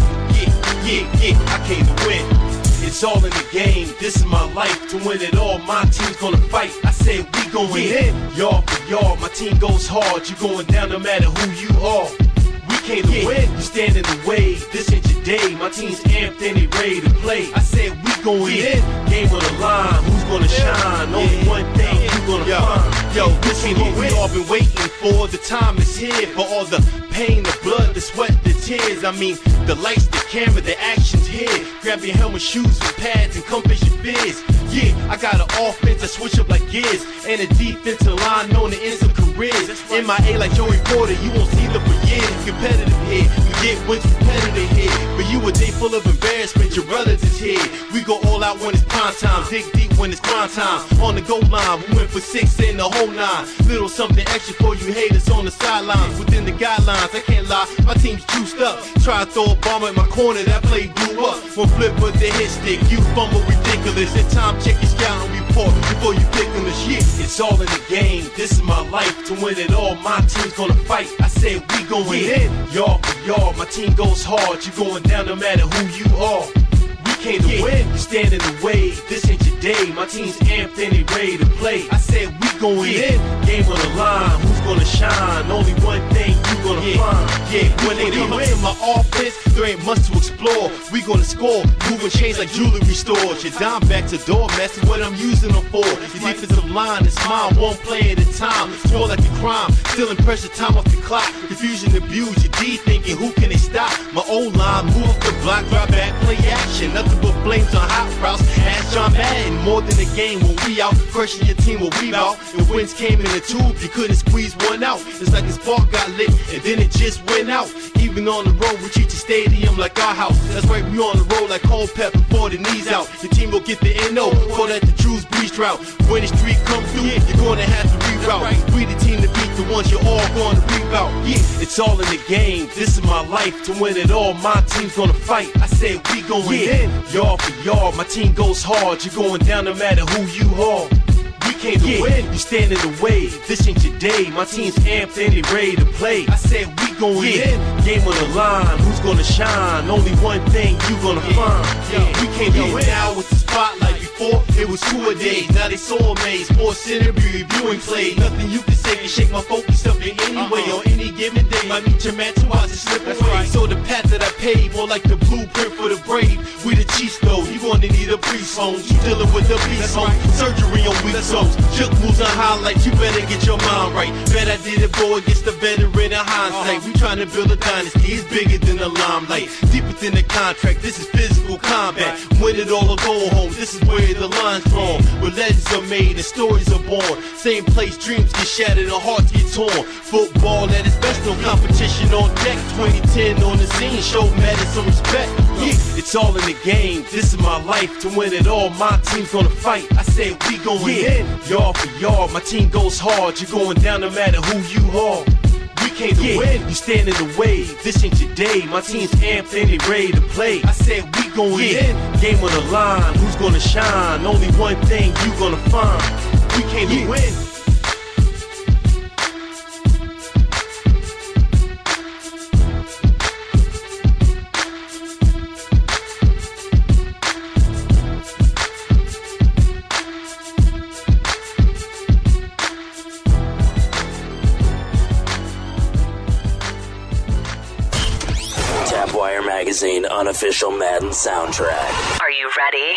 Yeah, I came to win. It's all in the game, this is my life. To win it all, my team's gonna fight. I said we going in, y'all for y'all. My team goes hard, you going down no matter who you are. We came to win, you stand in the way. This ain't your day, my team's amped and they ready to play. I said we going in, game on the line. Who's gonna shine? Only one thing you gonna find. Yo, this ain't what we all been waiting for. The time is here for all the pain, the blood, the sweat, the tears. I mean, the lights, the camera, the action's here. Grab your helmet, shoes, and pads, and come face your fears. Yeah, I got an offense, I switch up like gears. And a defensive line known to end some careers. MIA like Joey Porter, you won't see them for years. Competitive here, you get wins competitive here. But you a day full of embarrassment, your brothers is here. We go all out when it's prime time, dig deep when it's prime time. On the goal line, we went for 6 in the whole 9. Little something extra for you haters on the sidelines. Within the guidelines, I can't lie, my team's juiced up. Try to throw a bomb at my corner, that play blew up. One flip with the hit stick, you fumble ridiculous. In time, check your scouting report before you pick on the shit. It's all in the game, this is my life. To win it all, my team's gonna fight. I said we going in, y'all for y'all. My team goes hard, you going down no matter who you are. Came to win, you stand in the way. This ain't your day, my team's amped and they ready to play. I said we going in, game on the line. Who's gonna shine? Only one thing you gonna find. Yeah, when they come to my offense, there ain't much to explore. We gonna score, moving chains like jewelry stores. Your dime back to door, mess is what I'm using them for. Your defensive line is mine, one play at a time. It's more like a crime, stealing pressure time off the clock. Confusion, abuse, your D thinking who can they stop? My old line, move up the block, drop back, play action. Nothing but flames on hot routes. Ask John Madden, more than a game when we out. Crushing your team when we out. And wins came in a tube, you couldn't squeeze one out. It's like the spark got lit and then it just went out. Even on the road, we treat the stadium like our house. That's right, we on the road like cold pepper before the knees out. Your team will get the NO, call that the Drew's Breeze route. When the street come through, you're gonna have to reroute. We the team to beat the ones you're all gonna reroute. Yeah, it's all in the game, this is my life. To win it all, my team's gonna fight. I said we going in, y'all for y'all. My team goes hard, you're going down no matter who you are. We came to win, you stand in the way. This ain't your day, my team's amped and they ready to play. I said we going in, game on the line. Who's gonna shine? Only one thing you gonna find. We came to win now with the spotlight. before, it was 2 a day. Now they saw maze, Sports Center be reviewing plays. Nothing you can say can shake my focus up in any way. On any given day, might meet your man 2 hours to slip away. So the path that I paved, more like the blueprint for the brave. We the cheats though, you gonna need a priest home. You dealing with the beast home. Surgery on weak souls. Juke moves and highlights, you better get your mind right. Bet I did it for against the veteran in hindsight. We trying to build a dynasty, it's bigger than the limelight. Deep within the contract, this is physical combat. Win it all or go home, this is where the line's drawn. Where legends are made and stories are born. Same place, dreams get shattered and hearts get torn. Football at its best, no competition on deck. 2010 on the scene, show matters some respect. Yeah, it's all in the game, this is my life. To win it all, my team's gonna fight. I said we going in, yard for yard. My team goes hard, you're going down no matter who you are. We came to win, you stand in the way. This ain't your day, my team's amped and they ready to play. I said we going in, game on the line. Who's gonna shine? Only one thing you gonna find. We came to win. Tapwire Magazine unofficial Madden soundtrack. Are you ready?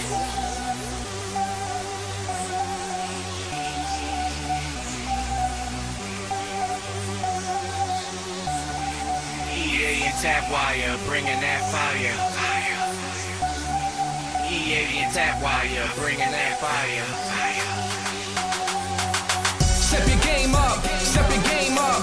EA and Tapwire bringing that fire. EA and Tapwire bringing that fire. Step your game up, step your game up.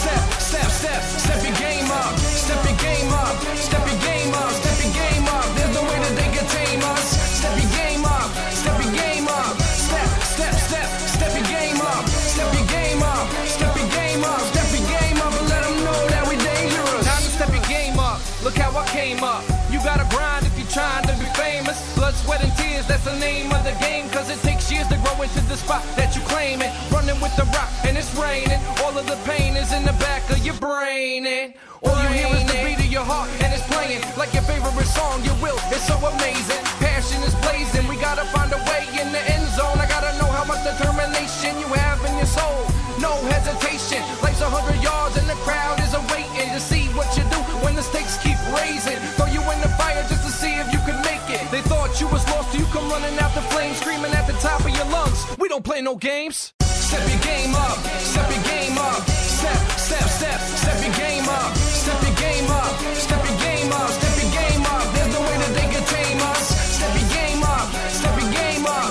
Step your game up, step your game up, step your game up, step your game up. There's no way that they can tame us. Step your game up, step your game up. Step your game up, step your game up, step your game up, step your game up, and let them know that we dangerous. Time to step your game up, look how I came up. You gotta grind if you're trying to be famous. Blood, sweat, and tears, that's the name of the game. Cause it takes years to grow into the spot that you claiming. Running with the rock and it's raining. All of the pain is in the back of your brain. And all you hear is the beat of your heart and it's playing like your favorite song. Your will is so amazing. Passion is blazing. We gotta find a way in the end zone. I gotta know how much determination you have in your soul. No hesitation. Life's 100 yards and the crowd is awaiting to see what you do when the stakes keep raising. Throw you in the fire just to see if you can make it. They thought you was lost till you come running out the flames, screaming at the top of your lungs. We don't play no games. Step your game up, step your game up. Step your game up, step your game up, step your game up, step your game up. There's no way that they can tame us. Step your game up, step your game up.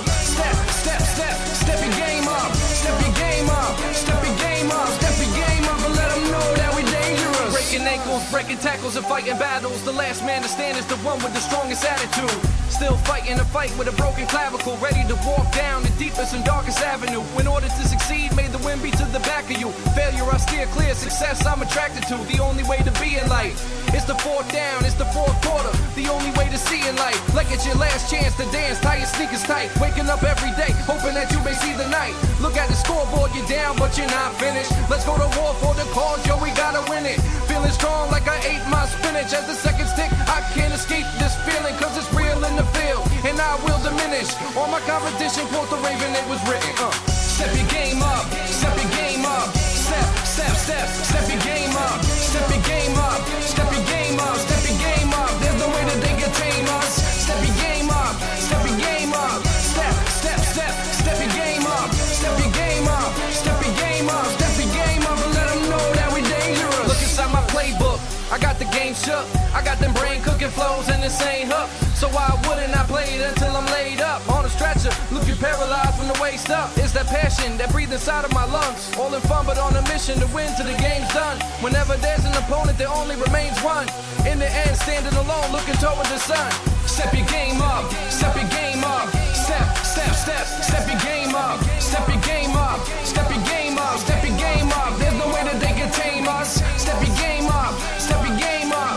Step your game up, step your game up, step your game up, step your game up, and let them know that we dangerous. Breaking ankles, breaking tackles, and fighting battles. The last man to stand is the one with the strongest attitude. Still fighting a fight with a broken clavicle, ready to walk down the deepest and darkest avenue. In order to succeed, may the wind be to the back of you. Failure I steer clear, success I'm attracted to. The only way to be in life is the fourth down, it's the fourth quarter. The only way to see in life, like it's your last chance to dance. Tie your sneakers tight, waking up every day, hoping that you may see the night. Look at the scoreboard, you're down, but you're not finished. Let's go to war for the cause, yo, we gotta win it. Feeling strong like I ate my spinach. As the seconds tick, I can't escape this feeling, cause it's real in the field, and I will diminish all my competition. Quote the Raven, it was written. Step your game up, step your game up. Step your game up, step your game up, step your game up, step your game up. There's no way that they can tame us. Step your game up, step your game up. Step your game up, step your game up, step your game up, step your game up, and let them know that we dangerous. Look inside my playbook, I got the game shook. I got them brain cooking flows and this ain't hook. So why wouldn't I play it until I'm laid up on a stretcher, looking paralyzed from the waist up? It's that passion that breathes inside of my lungs. All in fun, but on a mission to win till the game's done. Whenever there's an opponent, there only remains one. In the end, standing alone, looking toward the sun. Step your game up, step your game up. Step your game up, step your game up, step your game up, step your game up. There's no way that they can tame us. Step your game up, step your game up.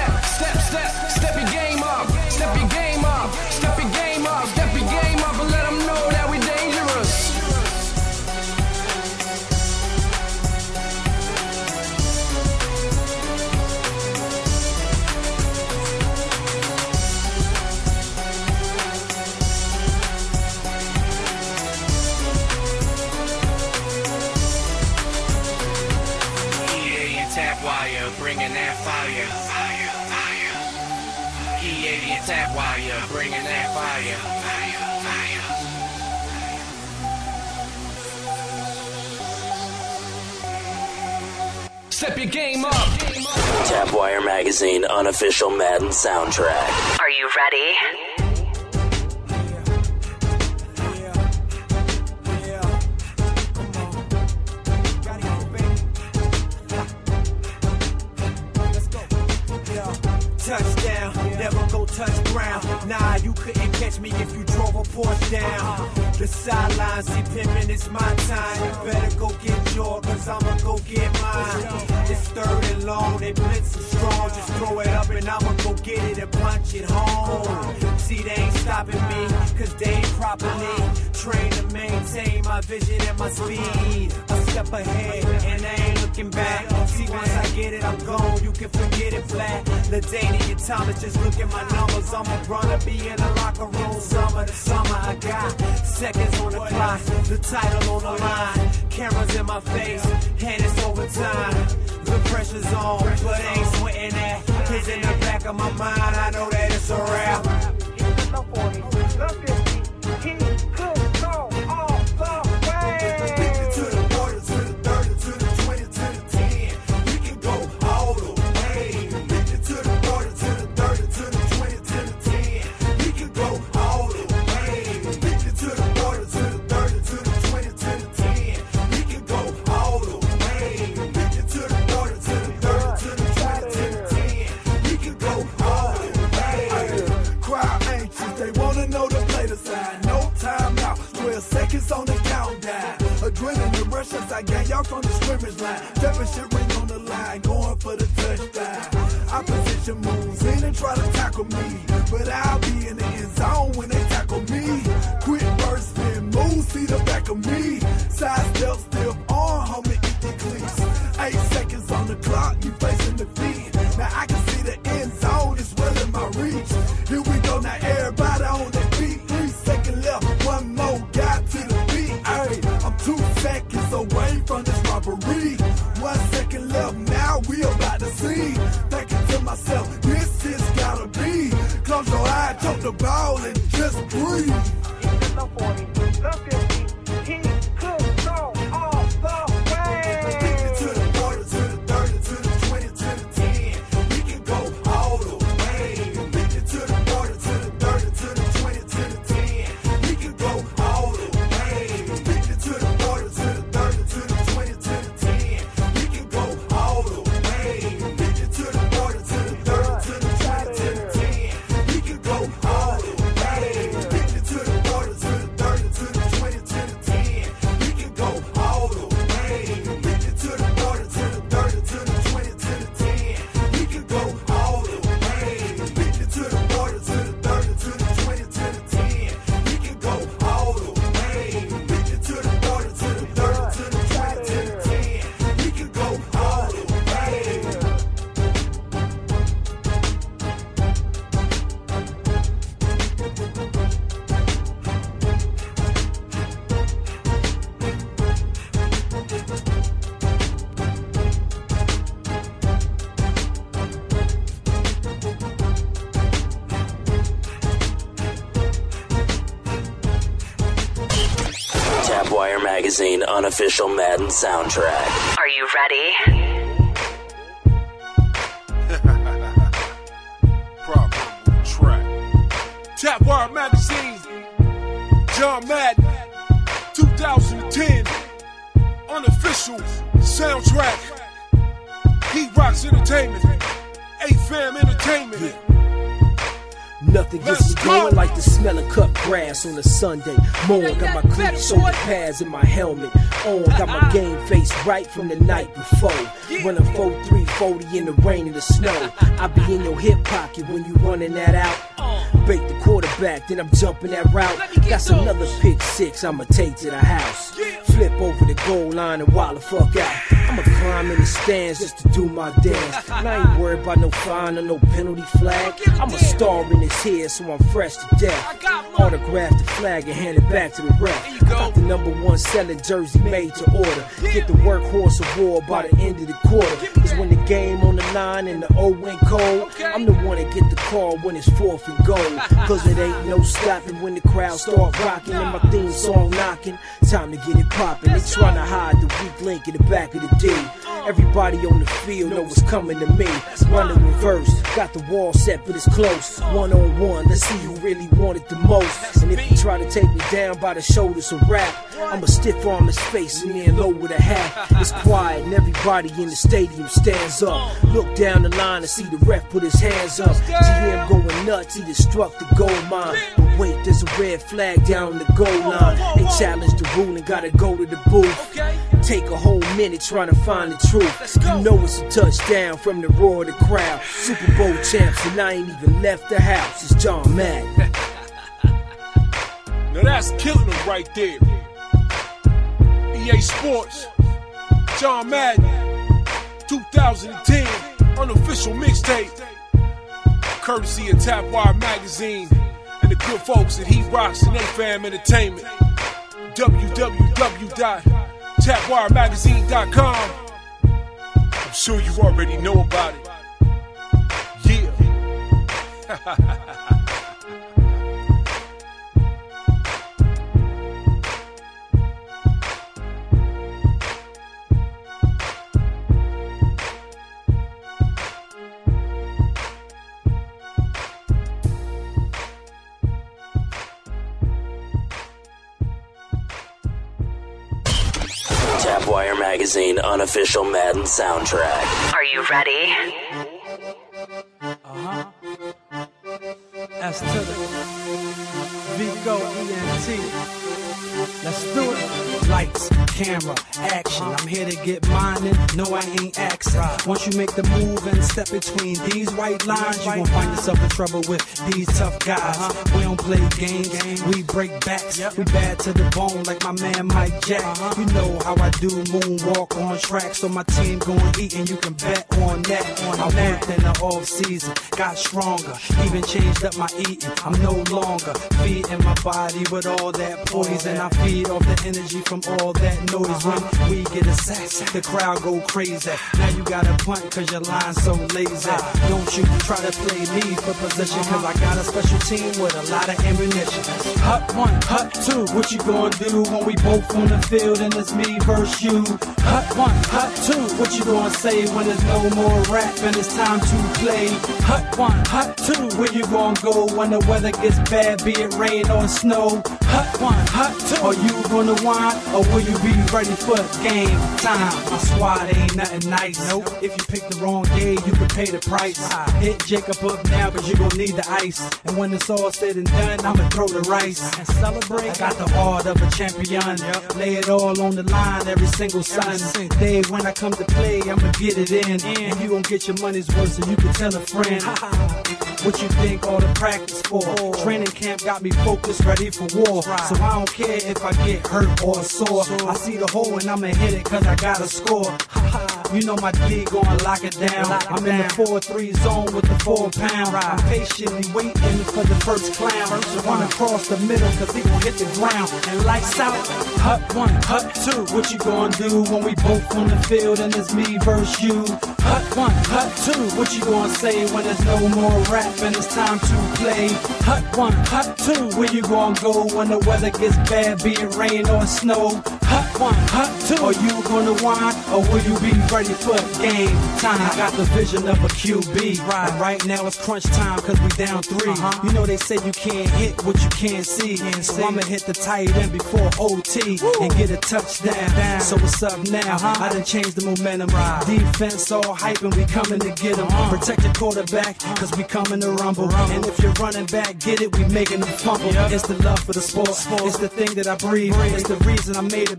Step your game up, step your game up, step your game up, step your game up, and let them know that we dangerous. wire, bringing that fire. E80 and tap wire, bringing that fire. Step your game up. Tapwire Magazine unofficial Madden soundtrack. Are you ready? Touchdown, never go touch ground. Nah, you couldn't catch me if you drove a Porsche down. The sidelines, see pimpin', it's my time. You better go get yours, cause I'ma go get mine. It's third and long, they blitz and strong. Just throw it up and I'ma go get it and punch it home. See, they ain't stopping me, cause they ain't properly trained to maintain my vision and my speed. A step ahead, and I ain't looking back. See, once I get it, I'm gone, you can forget it flat. LaDaina and Thomas, just look at my numbers. I'm a runner, be in the locker room summer to summer. I got seconds on the clock, the title on the line. Cameras in my face, and it's overtime. The pressure's on, but I ain't sweating that. It's in the back of my mind, I know that it's a wrap. On the countdown, adrenaline rushes I got y'all from the scrimmage line. Championship ring on the line, going for the touchdown. Opposition moves in and try to tackle me, but I'll be in the end zone when they tackle me. Quick bursting, move, see the back of me. Side step, stiff arm, homie, eat the cleats. 8 seconds on the clock, you facing the feet. Now I can see the end zone, it's well in my reach. Here we go, now everybody on their feet. 3 seconds left, one more, got to the beat. Ay, I'm 2 seconds away from this robbery. 1 second left, now we about to see. Thinking to myself, this is gotta be. Close your eyes, choke the ball and just breathe. The 40, the 50, he could go all the way. To the 40, to the 30, to the 20, to the 10. We can go all the way. To the 40, to the 30, to the 20, to the 10. We can go all the way. To the 40, to the 30, to the 20, to the 10. We can go all the way. To the 40, to the 30, to the 20, to the 10. We can go all the way. To the 40, to the 30, to the 20, to the 10. We can go all the way. To the 40, to the 30, to the 20, to the 10. We can go all the way. To the 40, to the 30, to the 20, to the 10. We can go all the way. To the 40, to the 30, to the 20, to the 10. We can go all the way. Tapwire Magazine unofficial Madden soundtrack. Are you ready? Proper track. Tapwire Magazine. John Madden. 2010. Unofficial soundtrack. Heat Rocks Entertainment. A-Fam Entertainment. Nothing gets me going like the smell of cut grass on a Sunday morning. Got my clean shoulder pads and my helmet on. Got my game face right from the night before. Running 4-3, 40 in the rain and the snow. I be in your hip pocket when you running that out. Bait the quarterback, then I'm jumping that route. That's another pick six I'ma take to the house. Flip over the goal line and wild the fuck out. I'ma climb in the stands just to do my dance. And I ain't worried about no fine or no penalty flag. I'm a star in this here, so I'm fresh to death. Autograph the flag and hand it back to the ref. I got the #1 selling jersey made to order. Get the workhorse award by the end of the quarter. Cause when the game on the line and the O went cold, I'm the one that get the call when it's 4th and goal. Cause it ain't no stopping when the crowd start rocking and my theme song knocking. Time to get it poppin'. They tryna hide the weak link in the back of the D. Everybody on the field know what's coming to me. Running reverse, got the wall set but it's close. 1-on-1, let's see who really want it the most. And if you try to take me down by the shoulders of rap, I'ma stiff arm his face and then low with a hat. It's quiet and everybody in the stadium stands up. Look down the line and see the ref put his hands up. GM going nuts, he just struck the goal mine. But wait, there's a red flag down the goal line. They challenged the rule and gotta go to the booth. Take a whole minute trying to find the truth. You know it's a touchdown from the roar of the crowd. Super Bowl champs and I ain't even left the house. It's John Madden. Now that's killing them right there. EA Sports, John Madden, 2010, unofficial mixtape. Courtesy of Tapwire Magazine and the good folks at Heat Rocks and A-Fam Entertainment. www.tapwiremagazine.com. I'm sure you already know about it. Yeah. Tapwire Magazine unofficial Madden soundtrack. Are you ready? S to the Vico ENT. Let's do it. Lights, camera, action. I'm here to get mine and no, I ain't asking. Once you make the move and step between these white lines, you gon' find yourself in trouble with these tough guys. We don't play games, we break backs. We bad to the bone like my man Mike Jack. You know how I do moonwalk on track, so my team gon' eat and you can bet on that. I worked in the off season, got stronger, even changed up my eating. I'm no longer feeding my body with all that poison. I feed off the energy from all that noise. When we get assassin, the crowd go crazy. Now you gotta punt cause your line's so lazy. Don't you try to play me for position, cause I got a special team with a lot of ammunition. Hut 1, hut 2, what you gonna do when we both on the field and it's me versus you? Hut 1, hut 2, what you gonna say when there's no more rap and it's time to play? Hut 1, hut 2, where you gonna go when the weather gets bad, be it rain or snow? Hut 1, hut 2, are you gonna whine or will you be ready for game time? My squad ain't nothing nice. Nope. If you pick the wrong day, you can pay the price. Hit Jacob up now cause you gon' need the ice. And when it's all said and done, I'ma throw the rice and celebrate. I got the heart of a champion. Lay it all on the line every single Sunday. When I come to play, I'ma get it in. And you gon' get your money's worth so you can tell a friend. What you think all the practice for? Training camp got me focused, ready for war. So I don't care if I get hurt or sore. I see the hole and I'ma hit it cause I gotta score. You know my D gon' lock it down. I'm in the 4-3 zone with the 4-pound. I'm patiently waiting for the first clown to run across the middle cause he gon' hit the ground. And lights out, hut 1, hut 2. What you gonna do when we both on the field and it's me versus you? Hut 1, hut 2. What you gonna say when there's no more rap and it's time to play? Hut 1, hut 2. Where you gonna go when the weather gets bad, be it rain or snow? Hut 1, hut 2. Are you gonna whine or will you be ready for game time? I got the vision of a QB. And right now it's crunch time cause we down 3. You know they say you can't hit what you can't see. So I'ma hit the tight end before OT and get a touchdown. So what's up now? I done changed the momentum. Defense all hype and we coming to get them. Protect your quarterback cause we coming to rumble. And if you're running back, get it, we making them fumble. It's the love for the sport. It's the thing that I breathe. It's the reason I made it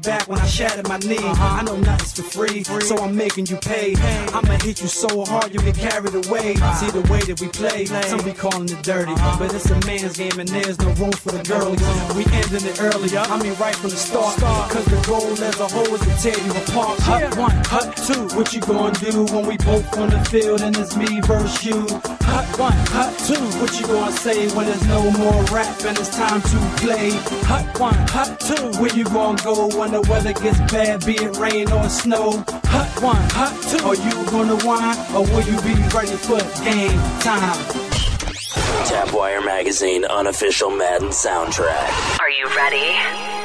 back when I shattered my knee. I know nothing's for free, so I'm making you pay. I'ma hit you so hard you get carried away. See the way that we play, some be calling it dirty, but it's a man's game and there's no room for the girlies. We ending it early, I mean right from the start, cause the goal as a whole is to tear you apart. Hut one, hut two, what you gonna do when we both on the field and it's me versus you? Hut one, hut two, what you gonna say when there's no more rap and it's time to play? Hut one, hut two, where you gonna go when the weather gets bad, be it rain or snow? Hut one, hut two, are you gonna whine or will you be ready for game time? Tapwire Magazine unofficial Madden soundtrack. Are you ready?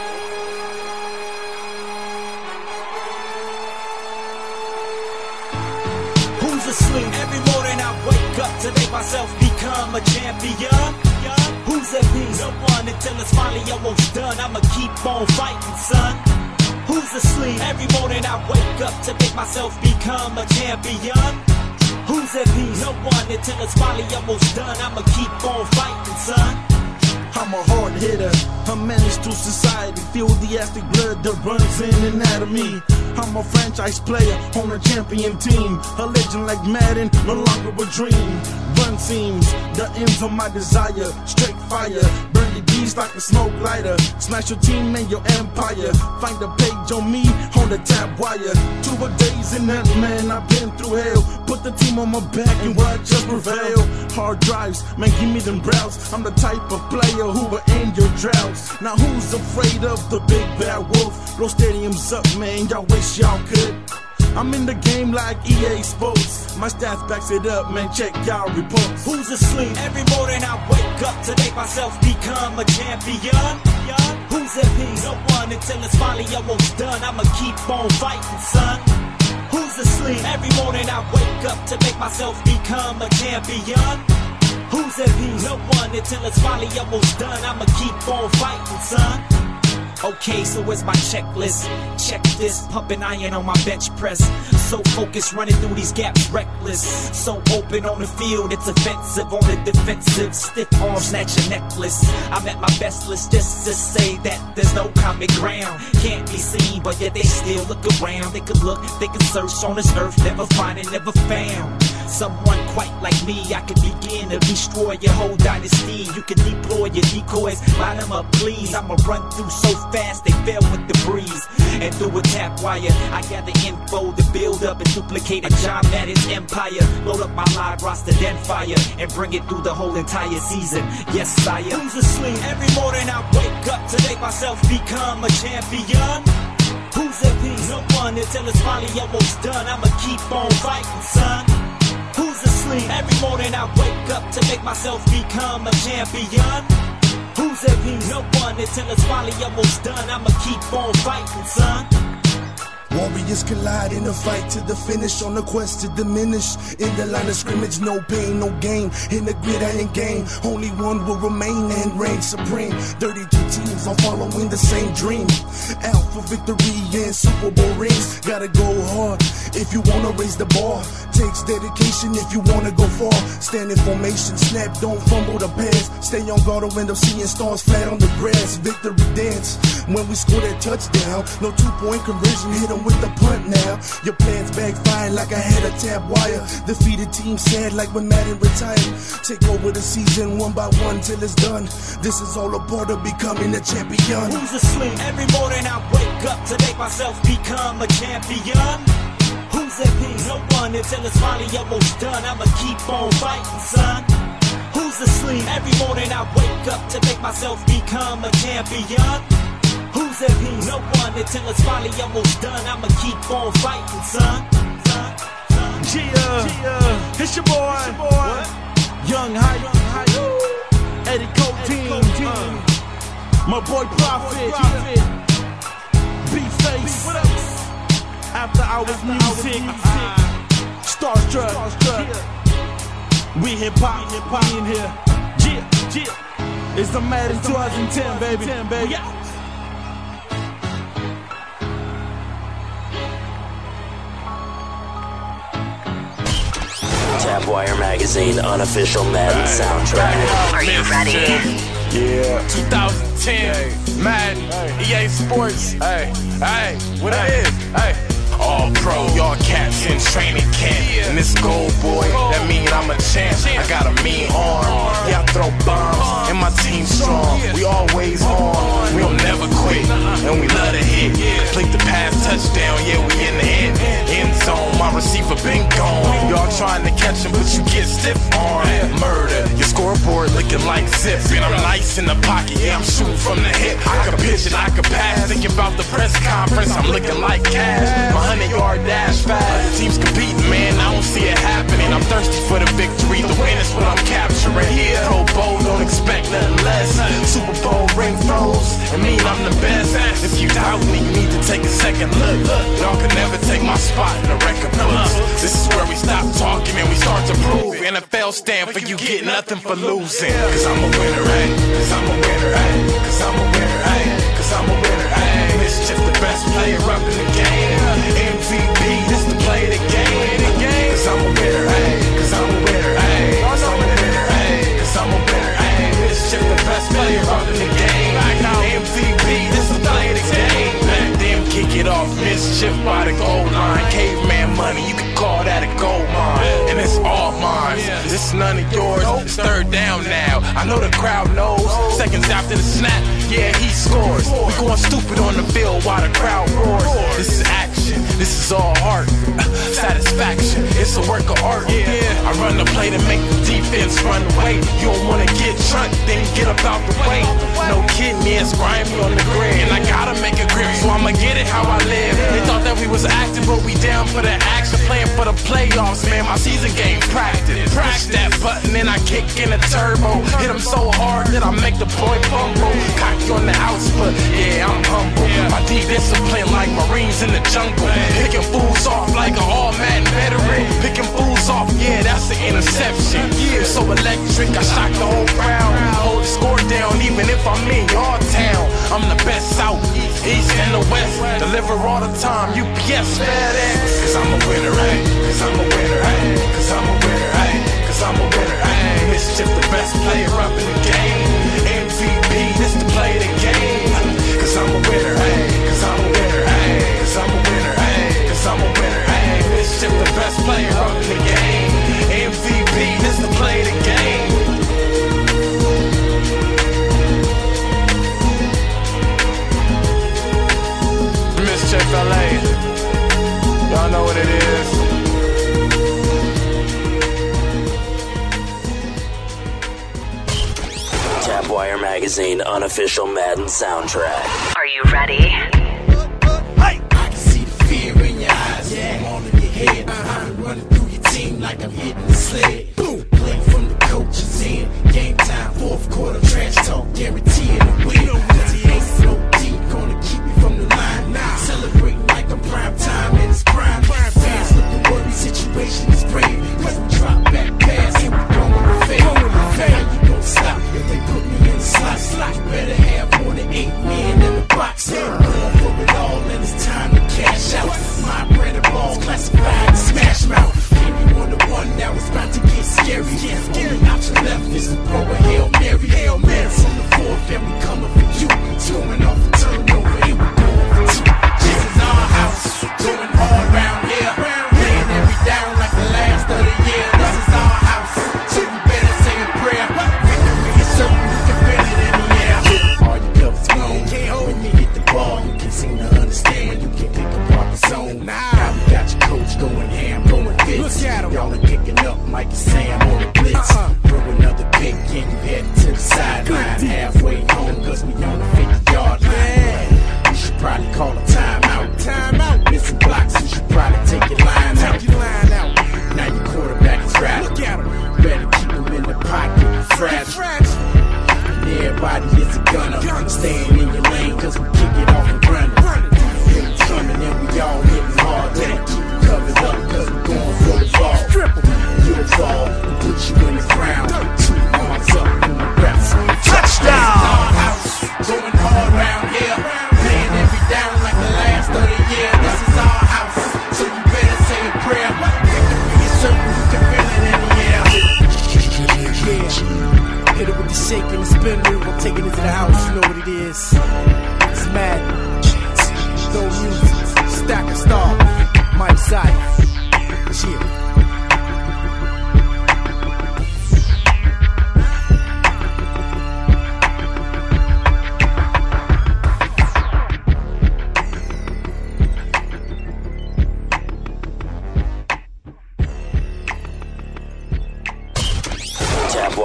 Who's asleep? Every morning I wake up to make myself become a champion. Who's at peace? No one until it's finally almost done. I'ma keep on fighting, son. Who's asleep? Every morning I wake up to make myself become a champion. Who's at peace? No one until it's finally almost done. I'ma keep on fighting, son. I'm a hard hitter, a menace to society. Feel the acid blood that runs in and out of me. I'm a franchise player on a champion team. A legend like Madden, no longer a dream. Run seams, the ends of my desire. Straight fire, burn your G's like a smoke lighter. Smash your team and your empire. Find a page on me on the tap wire. 2 a days in that, man, I've been through hell. Put the team on my back and watch us prevail. Hard drives, man, give me them browse. I'm the type of player who will end your droughts. Now who's afraid of the big bad wolf? Blow stadiums up, man, y'all wish y'all could. I'm in the game like EA Sports. My stats backs it up, man, check y'all reports. Who's asleep? Every morning I wake up to make myself become a champion. Who's at peace? No one until it's finally almost done. I'ma keep on fighting, son. Who's asleep? Every morning I wake up to make myself become a champion. Who's at peace? No one until it's finally almost done. I'ma keep on fighting, son. Okay, so where's my checklist? Check this, pumping iron on my bench press. So focused, running through these gaps, reckless. So open on the field, it's offensive. On the defensive, stiff arm, snatch a necklace. I'm at my best list just to say that there's no common ground. Can't be seen, but yet they still look around. They could look, they could search on this earth, never find it, never found someone quite like me. I could begin to destroy your whole dynasty. You can deploy your decoys, line them up please. I'ma run through so fast they fell with the breeze. And through a tap wire, I gather info to build up and duplicate a John Madden's empire. Load up my live roster, then fire, and bring it through the whole entire season. Yes, sire. Who's asleep? Every morning I wake up to make myself become a champion. Who's at peace? No one until it's finally almost done. I'ma keep on fighting, son. Who's asleep? Every morning I wake up to make myself become a champion. Who's at peace? No one until it's finally almost done. I'ma keep on fighting, son. Warriors collide in a fight to the finish, on a quest to diminish. In the line of scrimmage, no pain, no gain. In the gridiron game, only one will remain and reign supreme. 32 teams are following the same dream. Out for victory and Super Bowl rings. Gotta go hard if you wanna raise the bar. Takes dedication if you wanna go far. Stand in formation, snap, don't fumble the pass. Stay on guard or end up seeing stars flat on the grass. Victory dance when we score that touchdown. No 2-point conversion, hit them with the punt now. Your plans backfired like I had a tap wire. Defeated team sad like when Madden retired. Take over the season one by one till it's done. This is all a part of becoming a champion. Who's asleep? Every morning I wake up to make myself become a champion. Who's at peace? No one until it's finally almost done. I'ma keep on fighting, son. Who's asleep? Every morning I wake up to make myself become a champion. Who's at peace? No one until it's finally almost done. I'ma keep on fighting, son. Yeah, it's your boy. Young Hype, Eddie Coke team. My boy Prophet, B-Face. After Hours Music, Starstruck. We hip hop, we in here. Yeah. It's the Madden 2010, baby. We out. Tapwire Magazine unofficial Madden soundtrack. Are you ready? Yeah. 2010 Madden, EA Sports. Hey, what it is? Hey. All pro, y'all cats in training camp. And this gold boy, that mean I'm a champ. I got a mean arm, yeah, I throw bombs. And my team strong, we always on. We'll never quit, and we love to hit. Complete the pass touchdown, yeah, we in the end zone. My receiver been gone. Y'all trying to catch him, but you get stiff arm. Murder, your scoreboard looking like zip. And I'm nice in the pocket, yeah, I'm shooting from the hip. I can pitch it, I can pass. Thinking about the press conference, I'm looking like cash. 100-yard dash fast. Other teams competing, man, I don't see it happening. I'm thirsty for the victory, the win is what I'm capturing. Pro Bowl, don't expect nothing less. Super Bowl ring throws, and mean I'm the best. If you doubt me, you need to take a second look. Y'all can never take my spot in the record books. This is where we stop talking and we start to prove. NFL stand for you get nothing for losing. Cause I'm a winner, ayy. Cause I'm a winner, ayy. Cause I'm a winner, ayy. Cause I'm a winner, ayy. Mischief, the best player up in the game. MVP, this the play of the game. Cause I'm a winner, ayy. Cause I'm a winner, ayy. Cause I'm a winner, ayy. Cause I'm a winner, ayy. Mischief, the best player up in the game. MVP, this the play of the game. Back then, kick it off. Mischief by the goal line. Caveman money, you can call that a gold mine. And it's all mine. This is none of yours. It's third down now. I know the crowd knows. Seconds after the snap, yeah, he scores. We going stupid on the field while the crowd roars. This is action. This is all heart. Satisfaction. It's a work of art. I run the play to make the defense run away. You don't wanna get trunked, then get up out the way. No kidding, yeah, it's grimy on the grid. And I gotta make a grip, so I'ma get it how I live. They thought that we was active, but we down for the action. Playing for the playoffs, man, my season game practice. Push that button and I kick in a turbo. Hit him so hard that I make the boy fumble. Cocky on the outs, but yeah, I'm humble. My D discipline like Marines in the jungle. Picking fools off like an all-Madden veteran. Picking fools off, yeah, that's an interception. Yeah, so electric, I shock the whole crowd. Hold the score down even if I'm in your town. I'm the best south, east and the west. Deliver all the time, UPS, FedEx. Cause I'm a winner, ayy. Cause I'm a winner, ayy. Cause I'm a winner, ayy. Cause I'm a winner, ayy. Mischief, the best player up in the game. MVP, this the play of the game. Cause I'm a winner, ayy. Cause I'm a winner, ayy. Cause I'm a winner, ayy. Cause I'm a winner, ayy. Mischief, the best player up in the game. MVP, this the play of the game. Mischief LA, y'all know what it is. Tapwire Magazine unofficial Madden soundtrack. Are you ready? I can see the fear in your eyes. I'm all in your head. I'm running through your team like I'm hitting the sled. Boom, play from the coach's end. Game time, fourth quarter, trash talk, guaranteeing a win. Ain't no D gonna keep me from the line. Celebrating like I'm prime time and it's prime. Fans looking worried, situation is brave. Cause we drop back pass and we going to fail. How you gon' stop if they put me in the slot? You better have more than 8 men in the box. Going for it all and it's time to cash out. My bread and balls classified smash mouth. Came you on the one now it's about to get scary. Only option left is to throw a Hail Mary. Hail Mary from the fourth and we coming for you. Scoring off the turnover and we going for two. This is our house, going all around here. Laying every down like the last of the year. This is our house, so you better say a prayer. Victory is certain, you can feel it in the air. All your covers blown. When you hit the ball, you can seem to understand. You can pick apart the zone. Now we got your coach going ham, going fits. Y'all are kicking up Mike and Sam on the blitz. Throw another pick and you heading to the sideline. Halfway home, cause we on the 50-yard line. You should probably call a timeout. Missing blocks, you should probably take your line out. Now your quarterback is rattled. Better keep him in the pocket, fragile. And everybody is a gunner. Staying in your lane, cause we kick it off and running. It's coming and we all hitting hard. Better keep it covered up, cause we going for the ball. You'll fall and put you in the ground.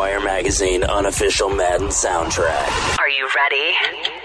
Wire Magazine unofficial Madden soundtrack. Are you ready?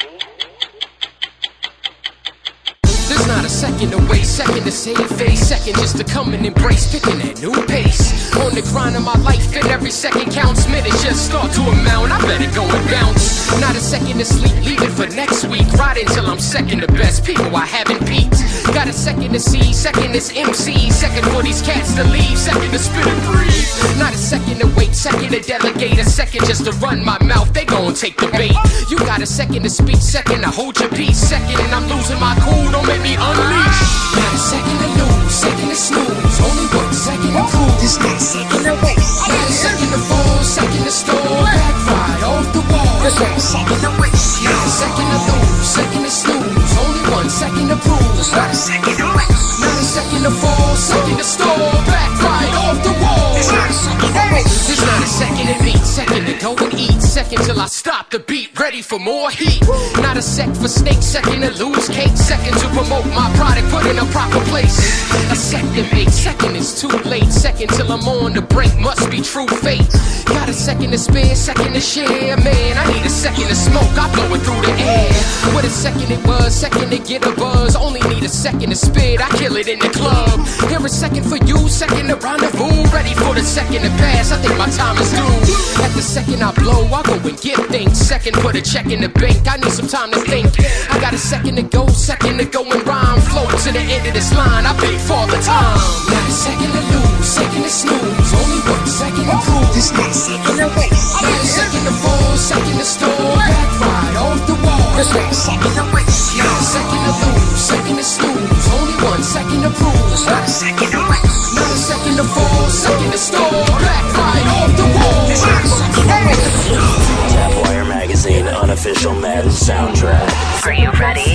There's not a second to wait, second to save face, second just to come and embrace, picking that new pace. On the grind of my life, and every second counts. Minutes just start to amount, I better go and bounce. Not a second to sleep, leave it for next week. Ride until I'm second to best, people I haven't beat. Got a second to see, second is MC, second for these cats to leave, second to spit and breathe. Not a second to wait, second to delegate, a second just to run my mouth, they gon' take the bait. You got a second to speak, second to hold your peace, second and I'm losing my cool, don't make me unleash. Not a second to lose, second to snooze, only 1 second to prove. This next second to waste. Not a second to fall, second to stall, back ride off the wall. This next second to waste. Not a second to lose, second to snooze, only 1 second to prove. Not a second to waste. Not a second to fall, second to stall, back ride off the wall. This not a second to waste. There's not a second to beat, second to go and eat, second till I stop the beat, ready for more heat. Not a sec for snake, second to lose cake, second to promote my product, put in a proper place. A sec to make, second is too late, second till I'm on the break, must be true fate. Got a second to spare, second to share, man, I need a second to smoke, I blow it through the air. What a second it was, second to get a buzz, only need a second to spit, I kill it in the club. Here a second for you, second to rendezvous, ready for the second to pass, I think my time is due. At the second I blow, I go and get things, second put a check in the bank, I need some time to think. I got a second to go and rhyme, flow to the end of this line, I pay for the time. Not a second to lose, second to snooze, only 1 second to prove. This next second to waste. Not a second to fall, second to stall, back ride off the wall. This next second to waste. Not a second to lose, second to snooze, only 1 second to prove. Not a second to waste. Not a second to fall, second to stall, back ride off the wall. This next second to waste. Tap Wire Magazine unofficial Madden soundtrack. Are you ready?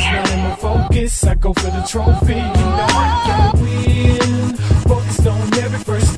Focus, I go for the trophy. You know I gotta win. Focused on every first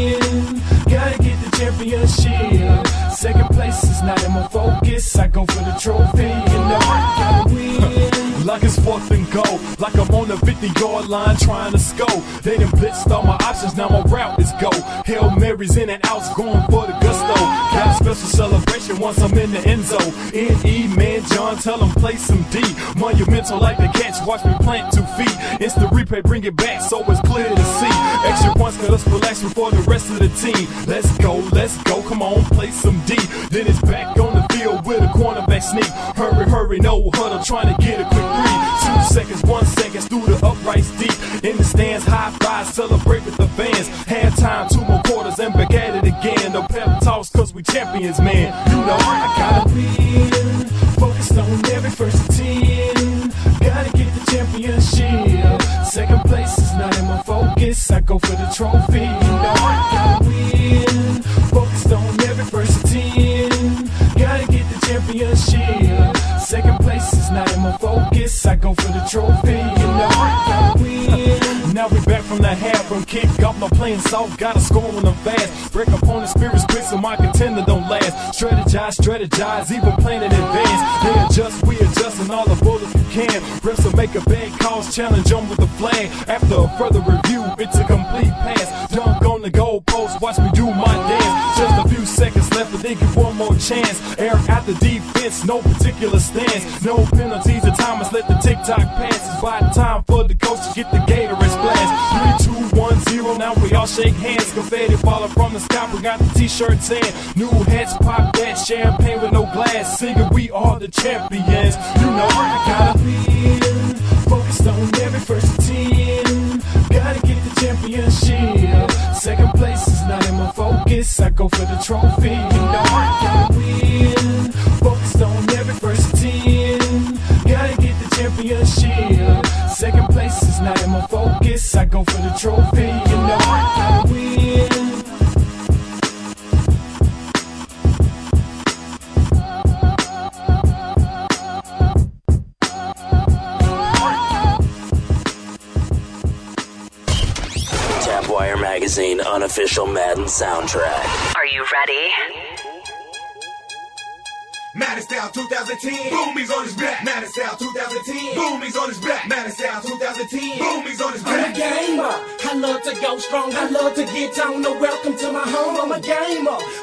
10. Gotta get the championship. Second place is not in my focus. I go for the trophy. You know I gotta win. Like it's 4th and goal, like I'm on the 50-yard line trying to score. They done blitzed all my options, now my route is go. Hail Marys in and outs, going for the gusto. Got a special celebration once I'm in the end zone. N.E. man, John, tell them play some D. Monumental like the catch, watch me plant 2 feet. Instant replay, bring it back so it's clear to see. Extra points, cause let's relax before the rest of the team. Let's go, come on, play some D. Then it's back on the field with a cornerback sneak. Hurry, no huddle, trying to get a quick 3. 2 seconds, 1 second, through the uprights deep. In the stands, high five, celebrate with the fans. Halftime, 2 more quarters, and back at it again. No pep talks, cause we champions, man. You know I gotta win. Focused on every first 10. Gotta get the championship. Second place is not in my focus. I go for the trophy. You know I gotta win. Focused on every first 10. Gotta get the championship. Second place is not in my focus. I go for the trophy. You know I gotta win. Now we back from the half, from kick-off, no playing soft, gotta score when I'm fast. Break opponent spirits quick so my contender don't last. Strategize, even playing in advance. They adjust, we adjust, and all the bullets we can. Refs will make a bad calls, challenge them with the flag. After a further review, it's a complete pass. Dunk on the goal post, watch me do my dance. Just a few seconds left, but they get one more chance. Air out the defense, no particular stance. No penalties, the time has let the tick-tock pass. It's by time for the coach to get the Gatorade splash. 3, 2, 1, 0, now we all shake hands. Confetti falling from the sky, we got the t-shirts in. New hats, pop that champagne with no glass. Singing, we are the champions. You know I gotta win. Focused on every first 10. Gotta get the championship. Second place is not in my focus. I go for the trophy. You know I gotta win. Focused on every first 10. Gotta get the championship. Second place is not in my focus. I go for the trophy. You know I gotta win. Tap Wire Magazine unofficial Madden soundtrack. Are you ready? Madden Style 2010. Boomy's on his back. Madden Style 2010. Boomy's on his back. Madden Style 2010. Boomy's on his back. I'm a gamer. I love to go strong. I love to get on. No welcome to my home. I'm a gamer. My life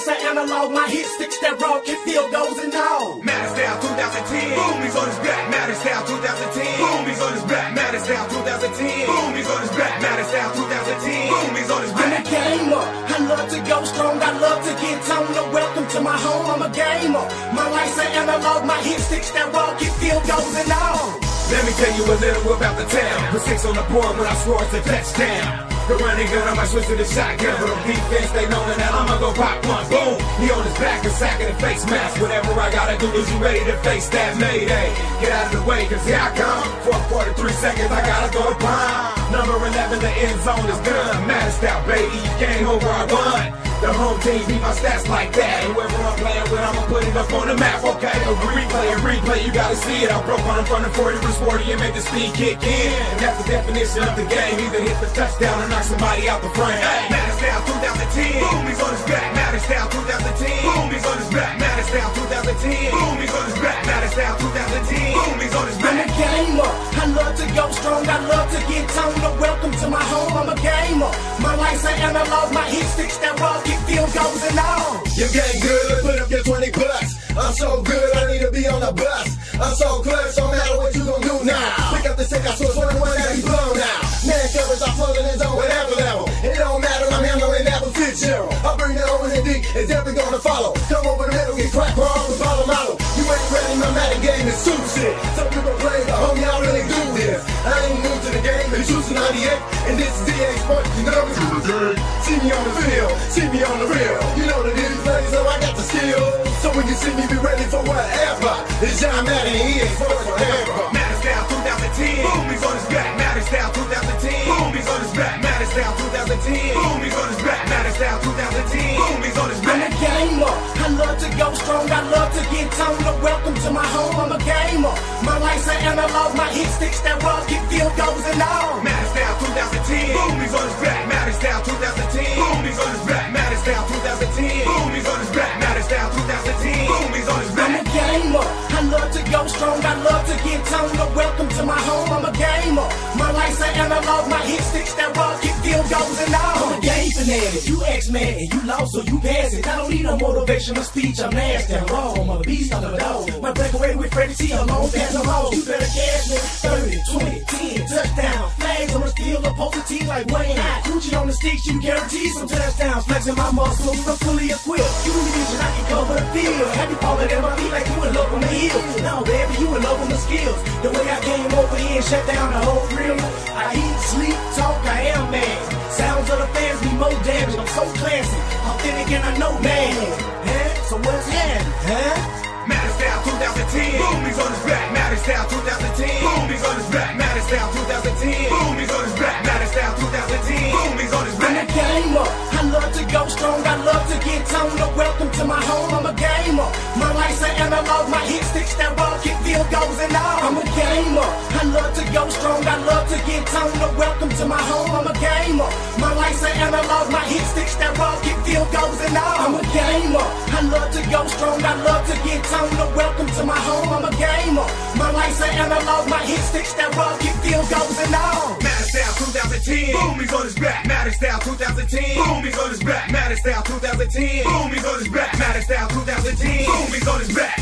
life's an analog, my hit sticks that rock, it field goes and all. Madden Style 2010. Boom, he's on his back. Madden Style 2010. Boom, he's on his back. Madden Style 2010. Boom, he's on his back. Madden Style 2010. Boom, he's on his back. I'm a gamer. I love to go strong. I love to get toned. Welcome to my home. I'm a gamer. My life's an analog. My hit sticks that rock, it field goes and all. Let me tell you a little about the town. Put 6 on the board when I score it's a touchdown. The running gun, I might switch to the shotgun. But on defense, they know that I'ma go pop one. Boom! He on his back, a sack of the face mask. Whatever I gotta do is you ready to face that mayday. Get out of the way, cause here I come. 4th quarter, 3 seconds, I gotta throw the bomb. Number 11, the end zone is done. Madden Style, baby, game over, I won. The home team beat my stats like that. Whoever I'm playing with, I'ma put it up on the map, okay? A replay, you gotta see it. I broke on in front of 40 for sporty and made the speed kick in. And that's the definition of the game. Either hit the touchdown or knock somebody out the frame. Hey, Madden Style 2010. Boom, he's on his back. Madden Style 2010. Boom, he's on his back. Madden Style 2010. Boom, he's on his back. Madden Style 2010. Boom, he's on his back. I'm a gamer. I love to go strong. I love to get toned. Welcome to my home. I'm a gamer. My life's an analog. My hit sticks that rock, it field goes and all. Your game good, put up your 20 bucks. I'm so good, I need to be on the bus. I'm so clutch, no matter what you gon' do now. Pick up the stick, I saw 21 that he blown now. Man covers, I float in his own whatever level. It don't matter, I'm handling that with Fitzgerald. I bring that over the deep, it's definitely gonna follow. Come over the middle, get crack raw with follow model. You ain't ready, my Madden game is super shit. Some people play, but homie, I really do this. I ain't new to the game, but it's 98. And this is EA Sports, you know it's the game. See me on the field, see me on the real. You know the nitty plays, so I got the skill. So when you see me, be ready for whatever. It's John Madden, EA Sports forever. Madden Style 2010. Boom, he's on his back. Madden Style 2010. Boom, he's on his back. Madden Style 2010. Boom, he's on his back. Madden Style 2010. Boom, he's on his back. I'm a gamer. I love to go strong. I love to get toned. Welcome to my home. I'm a gamer. My life's an analog. My hit sticks that rock, it field goes and all. Madden Style 2010. Boom, he's on his back. Madden Style 2010. Boom, he's on his back. Madden Style 2010. Boom, he's on his back. Madden Style 2010. Boom, he's on his back. I'm a gamer. I love to go strong. I love to get toned. Welcome to my home. I'm a gamer. My life's an analog. My hit sticks that rock, it field goes and all. I'm a game fanatic. You X-Man and you lost, so you pass it. I don't need no motivational speech. I'm nasty. I'm raw. I'm a beast. I'm a dog. My breakaway with Freddie T. I'm on pass the hall. You better cash me. 30, 20, 10, touchdown. Flags on the field. Opposing team like Wayne. Gucci on the sticks. You guarantee some touchdowns. Flexing my muscles. I'm fully equipped. You the vision. I can cover the field. Have you falling at my feet like you in love on the hill? No, baby, you in love on the skills. The way I came over here and shut down the whole grill. I eat, sleep, talk, I am man. Sounds of the fans be more damage. I'm so classy, authentic, and I know man. Huh? So what's happening? Huh? Madden Style 2010. Boom, he's on his back. Madden Style 2010. Boom, he's on his back. Madden Style 2010. Boom, he's on his back. Madden Style 2010. Boom, he's on his back. I'm a gamer. I love to go strong. I love to get toned. Welcome to my home. I'm a gamer. My life's an analog. My hit sticks that rock, it field goes and all. I'm a gamer. I love to go strong. I love to get toned. Welcome to my home. I'm a gamer. My life's an analog. My hit sticks that rock, it field goes and all. I'm a gamer. I love to go strong. I love to get toned. Welcome to my home. I'm a gamer. My life's an analog. My hit sticks that rock, it field goes and all. Madden Style 2010. Boom, he's on his back. Madden Style 2010. Boom, he's on his back. Madden Style 2010. Boom, he's on his back. Madden Style 2010. Boom, he's on his back.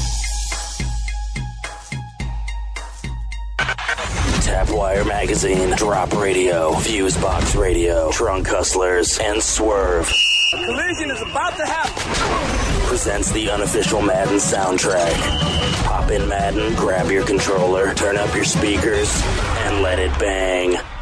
Tapwire Magazine, Drop Radio, Fusebox Radio, Trunk Hustlers, and Swerve. A collision is about to happen. Presents the unofficial Madden soundtrack. Pop in Madden, grab your controller, turn up your speakers, and let it bang.